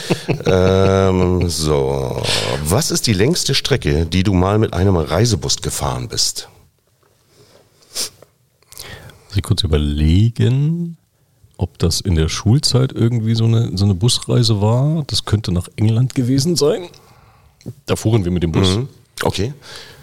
So. Was ist die längste Strecke, die du mal mit einem Reisebus gefahren bist? Muss ich kurz überlegen. ob das in der Schulzeit irgendwie so eine Busreise war. Das könnte nach England gewesen sein. Da fuhren wir mit dem Bus. Okay.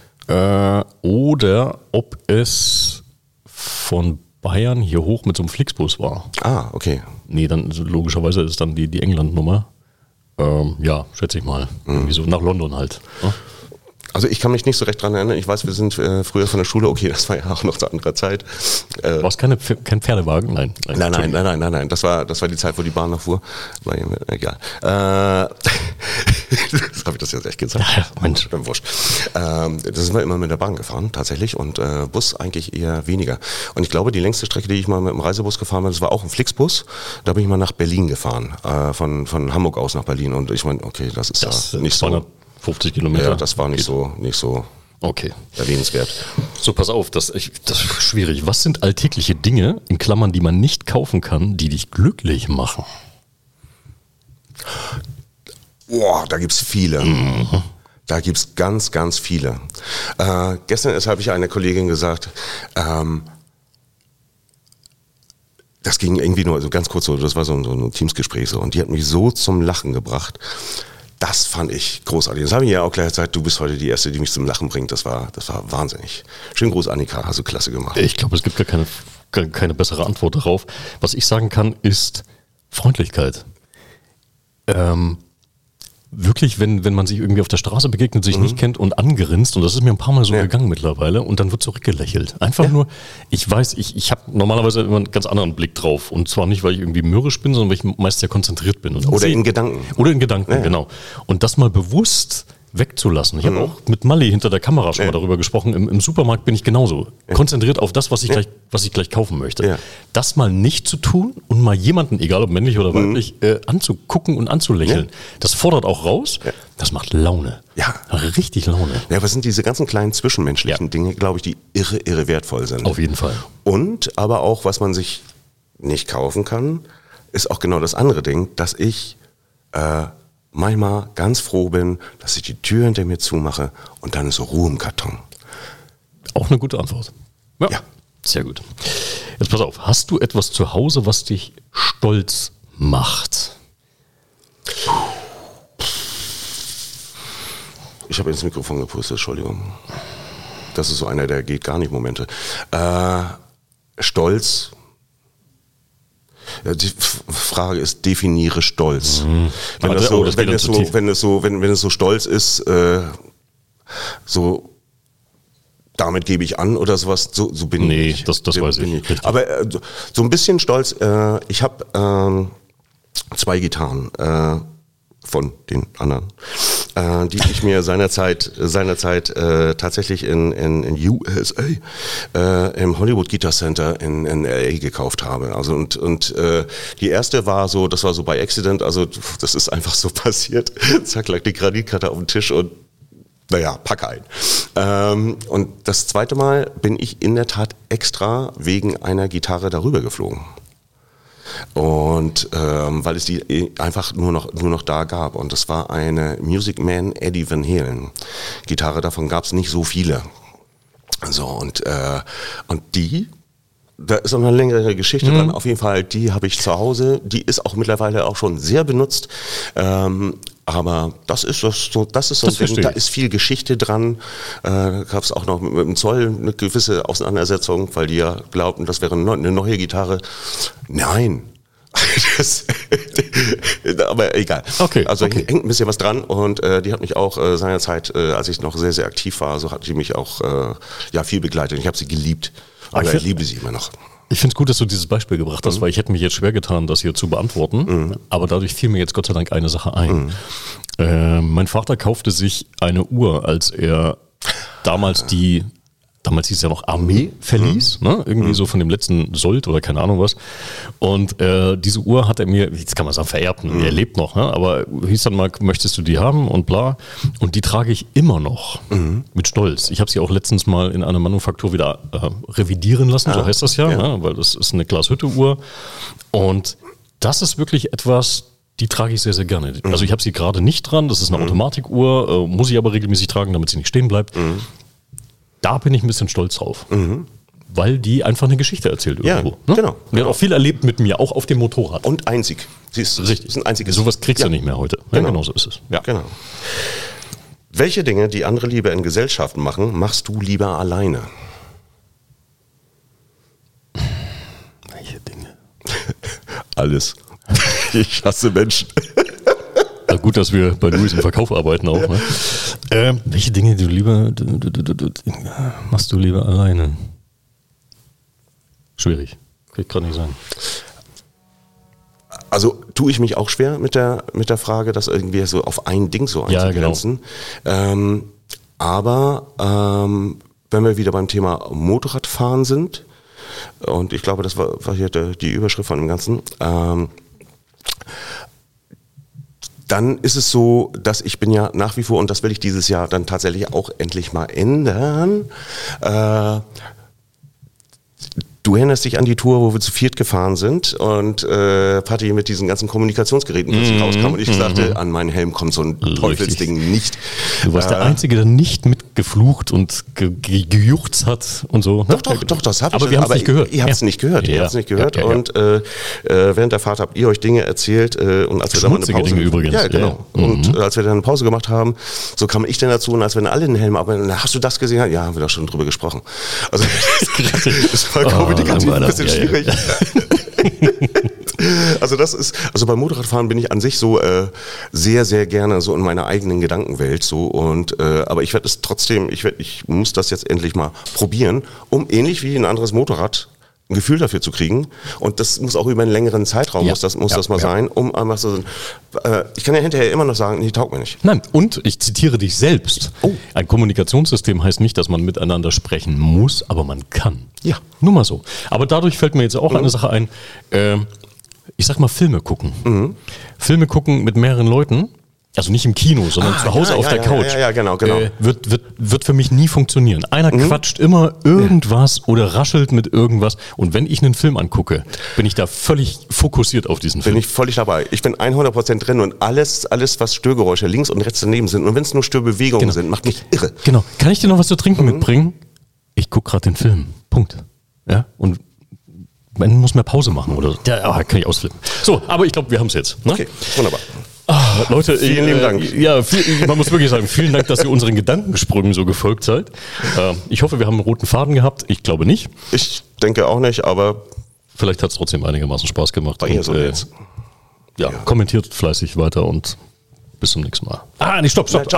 Oder ob es von Bayern hier hoch mit so einem Flixbus war. Ah, okay. Nee, dann logischerweise ist dann die England-Nummer. Ja, schätze ich mal. Irgendwie so nach London halt. Ne? Also ich kann mich nicht so recht dran erinnern. Ich weiß, wir sind früher von der Schule, okay, das war ja auch noch zu anderer Zeit. War es kein Pferdewagen? Nein. Nein. Das war die Zeit, wo die Bahn noch fuhr. War ja, egal. Habe ich das jetzt echt gesagt? Ja, Mensch. Wurscht. Da sind wir immer mit der Bahn gefahren, tatsächlich. Und Bus eigentlich eher weniger. Und ich glaube, die längste Strecke, die ich mal mit dem Reisebus gefahren bin, das war auch ein Flixbus. Da bin ich mal nach Berlin gefahren. Von Hamburg aus nach Berlin. Und ich meine, okay, das ist ja nicht so... 50 Kilometer. Ja, das war nicht so okay. erwähnenswert. So, pass auf, das ist schwierig. Was sind alltägliche Dinge, in Klammern, die man nicht kaufen kann, die dich glücklich machen? Boah, da gibt's viele. Da gibt's ganz, ganz viele. Gestern habe ich einer Kollegin gesagt, das ging irgendwie nur so ganz kurz so, das war so ein Teamsgespräch so, und die hat mich so zum Lachen gebracht. Das fand ich großartig. Das habe ich ja auch gleich gesagt, du bist heute die Erste, die mich zum Lachen bringt. Das war wahnsinnig. Schönen Gruß, Annika, hast du klasse gemacht. Ich glaube, es gibt gar keine bessere Antwort darauf. Was ich sagen kann, ist Freundlichkeit. Wirklich, wenn man sich irgendwie auf der Straße begegnet, sich nicht kennt und angerinst, und das ist mir ein paar Mal so gegangen mittlerweile, und dann wird zurückgelächelt. Einfach nur, ich weiß, ich habe normalerweise immer einen ganz anderen Blick drauf, und zwar nicht, weil ich irgendwie mürrisch bin, sondern weil ich meist sehr konzentriert bin. Oder in Gedanken. Oder in Gedanken, genau. Und das mal bewusst wegzulassen. Ich habe auch mit Malli hinter der Kamera schon mal darüber gesprochen. Im Supermarkt bin ich genauso konzentriert auf das, was ich gleich kaufen möchte. Ja. Das mal nicht zu tun und mal jemanden, egal ob männlich oder weiblich, anzugucken und anzulächeln. Das fordert auch raus. Ja. Das macht Laune. Ja. Richtig Laune. Ja, was sind diese ganzen kleinen zwischenmenschlichen Dinge, glaube ich, die irre wertvoll sind. Auf jeden Fall. Und aber auch, was man sich nicht kaufen kann, ist auch genau das andere Ding, dass ich manchmal ganz froh bin, dass ich die Tür hinter mir zumache und dann ist Ruhe im Karton. Auch eine gute Antwort. Ja. Sehr gut. Jetzt pass auf, hast du etwas zu Hause, was dich stolz macht? Ich habe ins Mikrofon gepustet, Entschuldigung. Das ist so einer der geht gar nicht Momente. Stolz. Ja, die Frage ist, definiere Stolz. Wenn es so stolz ist, so damit gebe ich an oder sowas, so bin ich nicht. Das weiß ich. Aber so ein bisschen stolz, ich habe 2 Gitarren von den anderen, die ich mir seinerzeit tatsächlich in USA im Hollywood Guitar Center in LA gekauft habe. Also und die erste war so bei Accident, also das ist einfach so passiert. Zack, lag die Kreditkarte auf dem Tisch und naja, pack ein. Und das zweite Mal bin ich in der Tat extra wegen einer Gitarre darüber geflogen. Und weil es die einfach nur noch da gab. Und das war eine Music Man Eddie Van Halen Gitarre, davon gab es nicht so viele. So, und die, da ist auch eine längere Geschichte dran. Auf jeden Fall, die habe ich zu Hause. Die ist auch mittlerweile auch schon sehr benutzt. Aber das ist so ein Ding, da ist viel Geschichte dran. Da gab es auch noch mit dem Zoll eine gewisse Auseinandersetzung, weil die ja glaubten, das wäre eine neue Gitarre. Nein. Aber egal. Okay, also hängt ein bisschen was dran und die hat mich auch seinerzeit, als ich noch sehr, sehr aktiv war, so hat die mich auch viel begleitet. Ich habe sie geliebt, aber ich liebe sie immer noch. Ich finde es gut, dass du dieses Beispiel gebracht hast, weil ich hätte mich jetzt schwer getan, das hier zu beantworten. Aber dadurch fiel mir jetzt Gott sei Dank eine Sache ein. Mein Vater kaufte sich eine Uhr, als er damals hieß es ja noch Armee verließ, ne? Irgendwie so von dem letzten Sold oder keine Ahnung was. Und diese Uhr hat er mir, jetzt kann man sagen, vererbt, er lebt noch, ne? Aber hieß dann mal, möchtest du die haben und bla. Und die trage ich immer noch mit Stolz. Ich habe sie auch letztens mal in einer Manufaktur wieder revidieren lassen, so heißt das ja. Ne? Weil das ist eine Glashütte-Uhr. Und das ist wirklich etwas, die trage ich sehr, sehr gerne. Also ich habe sie gerade nicht dran, das ist eine Automatikuhr, muss ich aber regelmäßig tragen, damit sie nicht stehen bleibt. Da bin ich ein bisschen stolz drauf. weil die einfach eine Geschichte erzählt Ja, irgendwo. Ne? genau. Die hat auch viel erlebt mit mir, auch auf dem Motorrad. Und einzig. Sie ist ein einziges. Sowas kriegst du Ja. nicht mehr heute. Ja, Genau. genau so ist es. Ja. Genau. Welche Dinge, die andere lieber in Gesellschaft machen, machst du lieber alleine? Welche Dinge? Alles. Ich hasse Menschen. Ja, gut, dass wir bei Louis im Verkauf arbeiten auch. Ne? Welche Dinge du lieber machst du lieber alleine? Schwierig. Kann ich gerade nicht sagen. Also tue ich mich auch schwer mit der Frage, das irgendwie so auf ein Ding so Ja, einzugrenzen. Aber wenn wir wieder beim Thema Motorradfahren sind, und ich glaube, das war hier die Überschrift von dem Ganzen, dann ist es so, dass ich bin ja nach wie vor, und das will ich dieses Jahr dann tatsächlich auch endlich mal ändern, du erinnerst dich an die Tour, wo wir zu viert gefahren sind und Patti mit diesen ganzen Kommunikationsgeräten plötzlich rauskam und ich sagte, an meinen Helm kommt so ein Teufelsding nicht. Du warst der Einzige, der nicht mitgeflucht und gejuchzt hat und so. Doch, das habe ich. Aber wir haben es nicht gehört. Ihr habt es nicht gehört. Ihr habt es nicht gehört. Ja. Und während der Fahrt habt ihr euch Dinge erzählt. Und als wir dann mal eine Schmutzige Pause Dinge übrigens. Ja, genau. Ja. Und als wir dann eine Pause gemacht haben, so kam ich dann dazu und als wir dann alle den Helm arbeiten, hast du das gesehen? Ja, haben wir da schon drüber gesprochen. Also das war kommunikativ ein bisschen schwierig. Also beim Motorradfahren bin ich an sich so sehr, sehr gerne so in meiner eigenen Gedankenwelt so und aber ich werde es trotzdem, ich muss das jetzt endlich mal probieren, um ähnlich wie ein anderes Motorrad ein Gefühl dafür zu kriegen und das muss auch über einen längeren Zeitraum muss das mal sein, um einfach so ich kann ja hinterher immer noch sagen, nee, taugt mir nicht. Nein, und ich zitiere dich selbst. Ein Kommunikationssystem heißt nicht, dass man miteinander sprechen muss, aber man kann. Ja. Nur mal so. Aber dadurch fällt mir jetzt auch eine Sache ein, ich sag mal Filme gucken. Filme gucken mit mehreren Leuten, also nicht im Kino, sondern zu Hause auf der Couch. Ja, genau. Wird für mich nie funktionieren. Einer quatscht immer irgendwas oder raschelt mit irgendwas. Und wenn ich einen Film angucke, bin ich da völlig fokussiert auf diesen Film. Bin ich völlig dabei. Ich bin 100% drin und alles, was Störgeräusche links und rechts daneben sind und wenn es nur Störbewegungen sind, macht mich irre. Genau. Kann ich dir noch was zu trinken mitbringen? Ich gucke gerade den Film. Punkt. Ja, und man muss mehr Pause machen oder so. Ja, kann ich ausflippen. So, aber ich glaube, wir haben es jetzt. Ne? Okay, wunderbar. Leute, Vielen lieben Dank. Ja, man muss wirklich sagen, vielen Dank, dass ihr unseren Gedankensprüngen so gefolgt seid. Ich hoffe, wir haben einen roten Faden gehabt. Ich glaube nicht. Ich denke auch nicht, aber Vielleicht hat es trotzdem einigermaßen Spaß gemacht. war eher so jetzt. Kommentiert fleißig weiter und bis zum nächsten Mal. Nee, stopp. Stopp.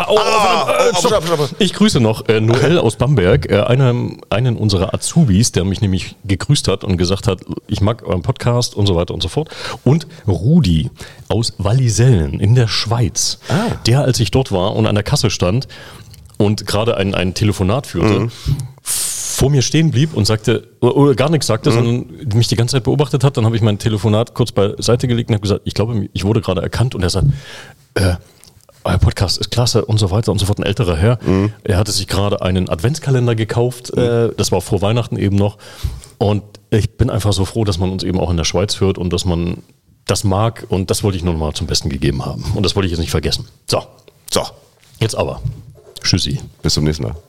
Ich grüße noch Noel aus Bamberg, einen unserer Azubis, der mich nämlich gegrüßt hat und gesagt hat, ich mag euren Podcast und so weiter und so fort. Und Rudi aus Wallisellen in der Schweiz, der, als ich dort war und an der Kasse stand und gerade ein Telefonat führte, vor mir stehen blieb und sagte, oder gar nichts sagte, sondern mich die ganze Zeit beobachtet hat. Dann habe ich mein Telefonat kurz beiseite gelegt und habe gesagt, ich glaube, ich wurde gerade erkannt. Und er sagt, euer Podcast ist klasse und so weiter und so fort. Ein älterer Herr. Er hatte sich gerade einen Adventskalender gekauft. Das war vor Weihnachten eben noch. Und ich bin einfach so froh, dass man uns eben auch in der Schweiz hört und dass man das mag. Und das wollte ich nur noch mal zum Besten gegeben haben. Und das wollte ich jetzt nicht vergessen. So, jetzt aber. Tschüssi. Bis zum nächsten Mal.